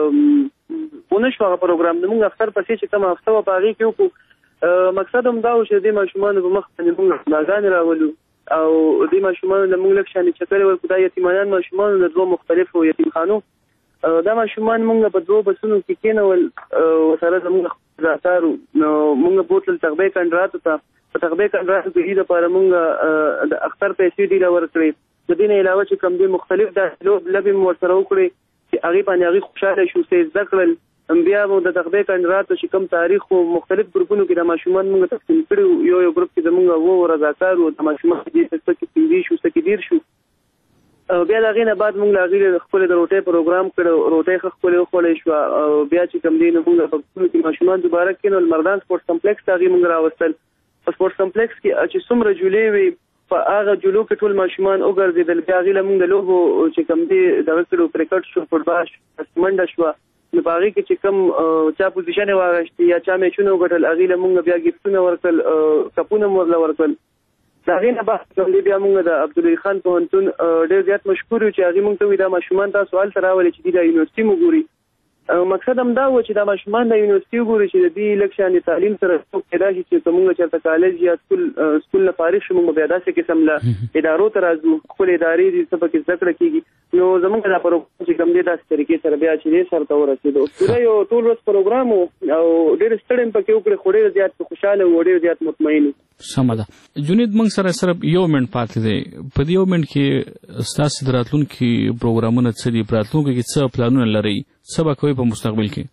بیا ونه شو هغه پروګرام. زموږ اختر پسې چې کومه هفته وه په هغې کې وکړو. مقصد هم دا و چې د دې ماشومانو په مخ باندې موږ غلاګانې راولو او دې ماشومانو له موږ لږ شانې چکرې ورکړو. دا یتیمانان ماشومانو د دوو مختلفو یتیمخانو، دا ماشومان موږ په دوو بسونو کې کېنول، ورسره زموږ رضاکار وو. نو موږ بوتلل تغبې کنډراتو ته، په تغبې کنډراتو کې دې دپاره موږ د اختر پیسې ډېره ورکړې. د دې نه علاوه چې کوم دې مختلف داسې لوبې مو ورسره وکړې چې هغې باندې هغوی خوشحاله شو، څه یې زده کړل. بیا مو د تغبې کنډراتو چې کوم تاریخ و مختلف ګروپونو کې د ماشومان موږ تقسیم کړي. یو یو ګروپ کې زموږ اووه رضاکار وو، د ماشومان دې څه کې پنځه شو، څه کې ډېر شو. بیا د هغې نه بعد موږ له هغې د خپلې د روټۍ پروګرام کړی، روټۍ ښه ښکلې وخوړی شوه او بیا چې کوم دی نو موږ په پښتون کې ماشومان دوباره کېنول، مردان سپورټس کمپلیکس ته هغې موږ راوستل. په سپورټس کمپلیکس کې چې څومره جولې وي په هغه جولو کې ټول ماشومان وګرځېدل. بیا هغې له موږ د لوبو چې کوم دی دغه کړو، کرکټ شو، فوټبال شو، منډه شوه، نو په هغې کې چې کوم چا پوزیشن یې واخیستې یا چا میچونه وګټل هغې له موږ بیا ګفټونه ورکړل، کپونه مو ورله ورکړل. د هغې نه بعد کوم دی بیا موږ د عبدالوي خان پوهنتون ډېر زیات مشکور یو چې هغې موږ ته ووایي دا ماشومان تاسو هلته راولئ چې دوی دا یونیورسټي مو ګوري. مقصد هم دا و چې دا ماشومان د یونیورسټي وګوري چې د دوی لږ شان د تعلیم سره څوک پیدا شي چې که موږ چېرته کالج یا سکول سکول نه فارغ شو موږ بیا داسې قسم له ادارو ته راځو، خپل ادارې دي څه پکې زده کړه کېږي. نو زموږ دا پروګرام چې کوم دی داسې طریقې سره بیا چې دی سرته ورسېدو. پوره یو ټول ورځ پروګرام و او ډېر ستړی مې پکې وکړې خو ډېر زیات خوشحاله و، ډېر زیات مطمئن و. سمه ده. جنید موږ سره صرف یو منټ پاتې دی. په دې یو منټ کې ستاسو د راتلونکي پروګرامونه څه دي؟ په راتلونکي کې څه پلانونه لرئ؟ څه به کوئ په مستقبل کې؟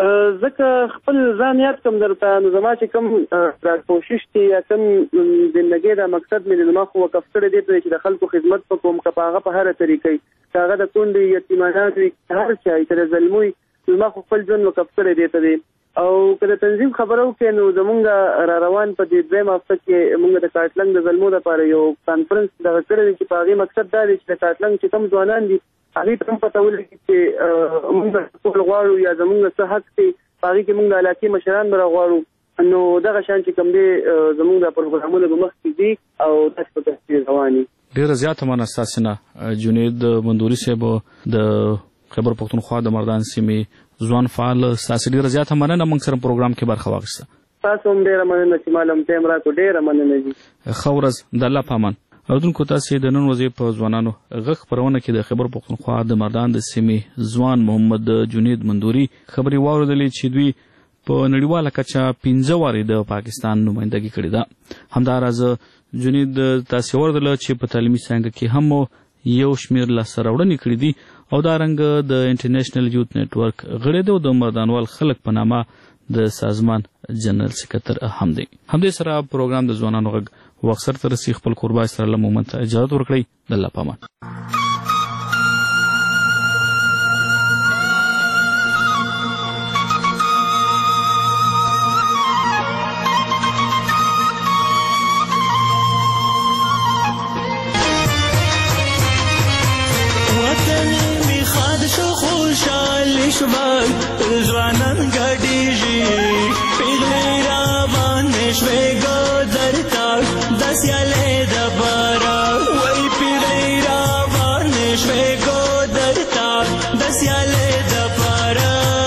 ځکه خپل ځان یاد کم درته، نو زما چې کوم را کوشش دی یا کوم زندګۍ دا مقصد مې زما خو وقف کړی دی چې د خلکو خدمت وکړم، که په هغه په هره طریقې، که هغه د کونډې یتیمانان وي، هر چا که د زلمو وي، زما خو خپل ژوند وقف کړی دی ته دی. او که د تنظیم خبره وکړې نو زمونږ را روان په دې دویم هفته کې موږ د کاټلنګ د زلمو دپاره یو کانفرنس دغه کړی دی چې په هغې مقصد دا دی چې د کاټلنګ چې کوم ځوانان دي هغې ته هم پته ولګي چې موږ ټول غواړو یا زمونږ څه حق دی، په هغې کې موږ د علاقې مشران به راغواړو. نو دغه شان چې کوم دی زمونږ دا پروګرامونه به مخکې دي او داسې په تفصیل روان دي. ډېره زیاته مننه ستاسې نه جنید مندوري صاحب د خیبر پښتونخوا د مردان سیمې ځوان فعال، ستاسې ډېره زیاته مننه موږ سره پروګرام کې برخه واخیسته. تاسو هم ډېره مننه چې ما له ټایم راکړو، ډېره مننه جي. ښه ورځ، د الله په امان. اودونکو تاسې د نن ورځې په ځوانانو غږ خپرونه کې د خیبر پښتونخوا د مردان د سیمې ځوان محمد جنید مندوري خبرې واورېدلې چې دوی په نړیواله کچه پنځه وارې د پاکستان نمایندګي کړې ده. همداراز جنید تاسې واورېدله چې په تعلیمي څانګه کې هم یو شمېر لاسته راوړنې کړې دي او دارنګه د انټرنیشنل یوت نیټورک غړی دی او د مردانوال خلک په نامه د سازمان جنرال سکرټر هم دی. همدې سره پروګرام د ځوانانو غږ وخت سرته رسي. خپل کوربای سره له مومن ته اجازه ورکړئ. د الله په امان. ځوانان ګډېږي پیغلې روانې شوې ګودر ته د سیالۍ دپاره، وایي پیغلې روانې شوې ګودر ته د سیالۍ دپاره.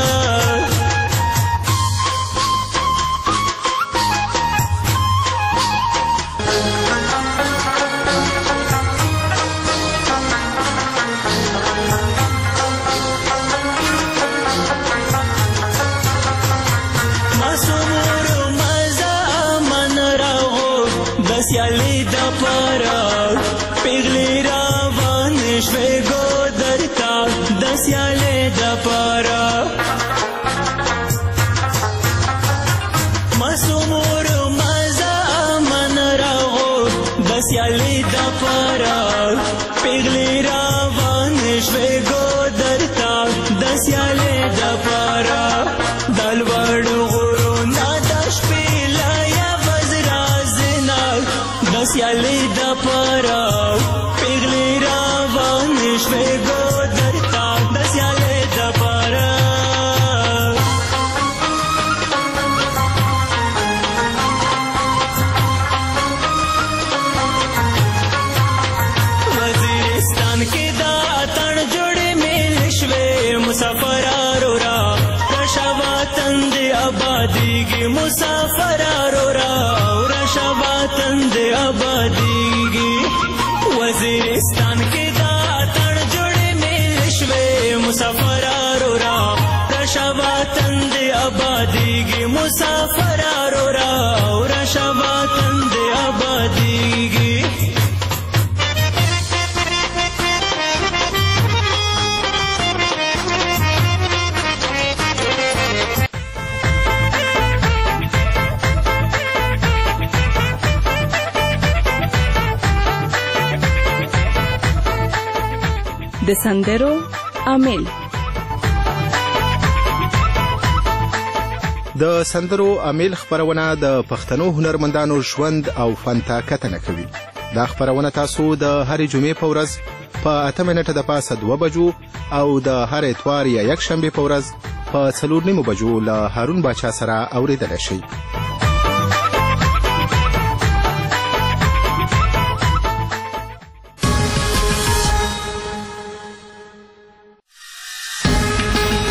سیالۍ دپاره پیغلې روانې شوې ګودر ته د سیالۍ دپاره. معصوم ورو مزه امن راغو د سیالۍ دپاره پیغلې روانې شوې ګودر ته د سیالۍ دپاره. د لوړو غرونه د شپې له یوز رازنه د سیالۍ دپاره پیغلې روانې شوې ګودر ته د سیالۍ دپاره. وزیرستان کې د اتڼ جوړې میل شوې مسافرارو را رشه وطن دې آبادیږي، مسافرارو را رشه وطن دې آبادیږي. وزیرستان کې د اتڼ جوړې میل شوې مسافرارو را رشه وطن دې آبادیږي، مسافرارو را رشه وطن دې آبادیږي. د سندرو عامل. د سندرو عامل خبرونه د پښتنو هنرمندانو ژوند او فن ته کتنه کوي. دا خبرونه تاسو د هرې جمعې په ورځ په اته منټه د پاسه دوه بجو او د هر اتوار یا یک شنبه په ورځ په څلور نیمو بجو له هارون باچا سره اوریدلی شئ.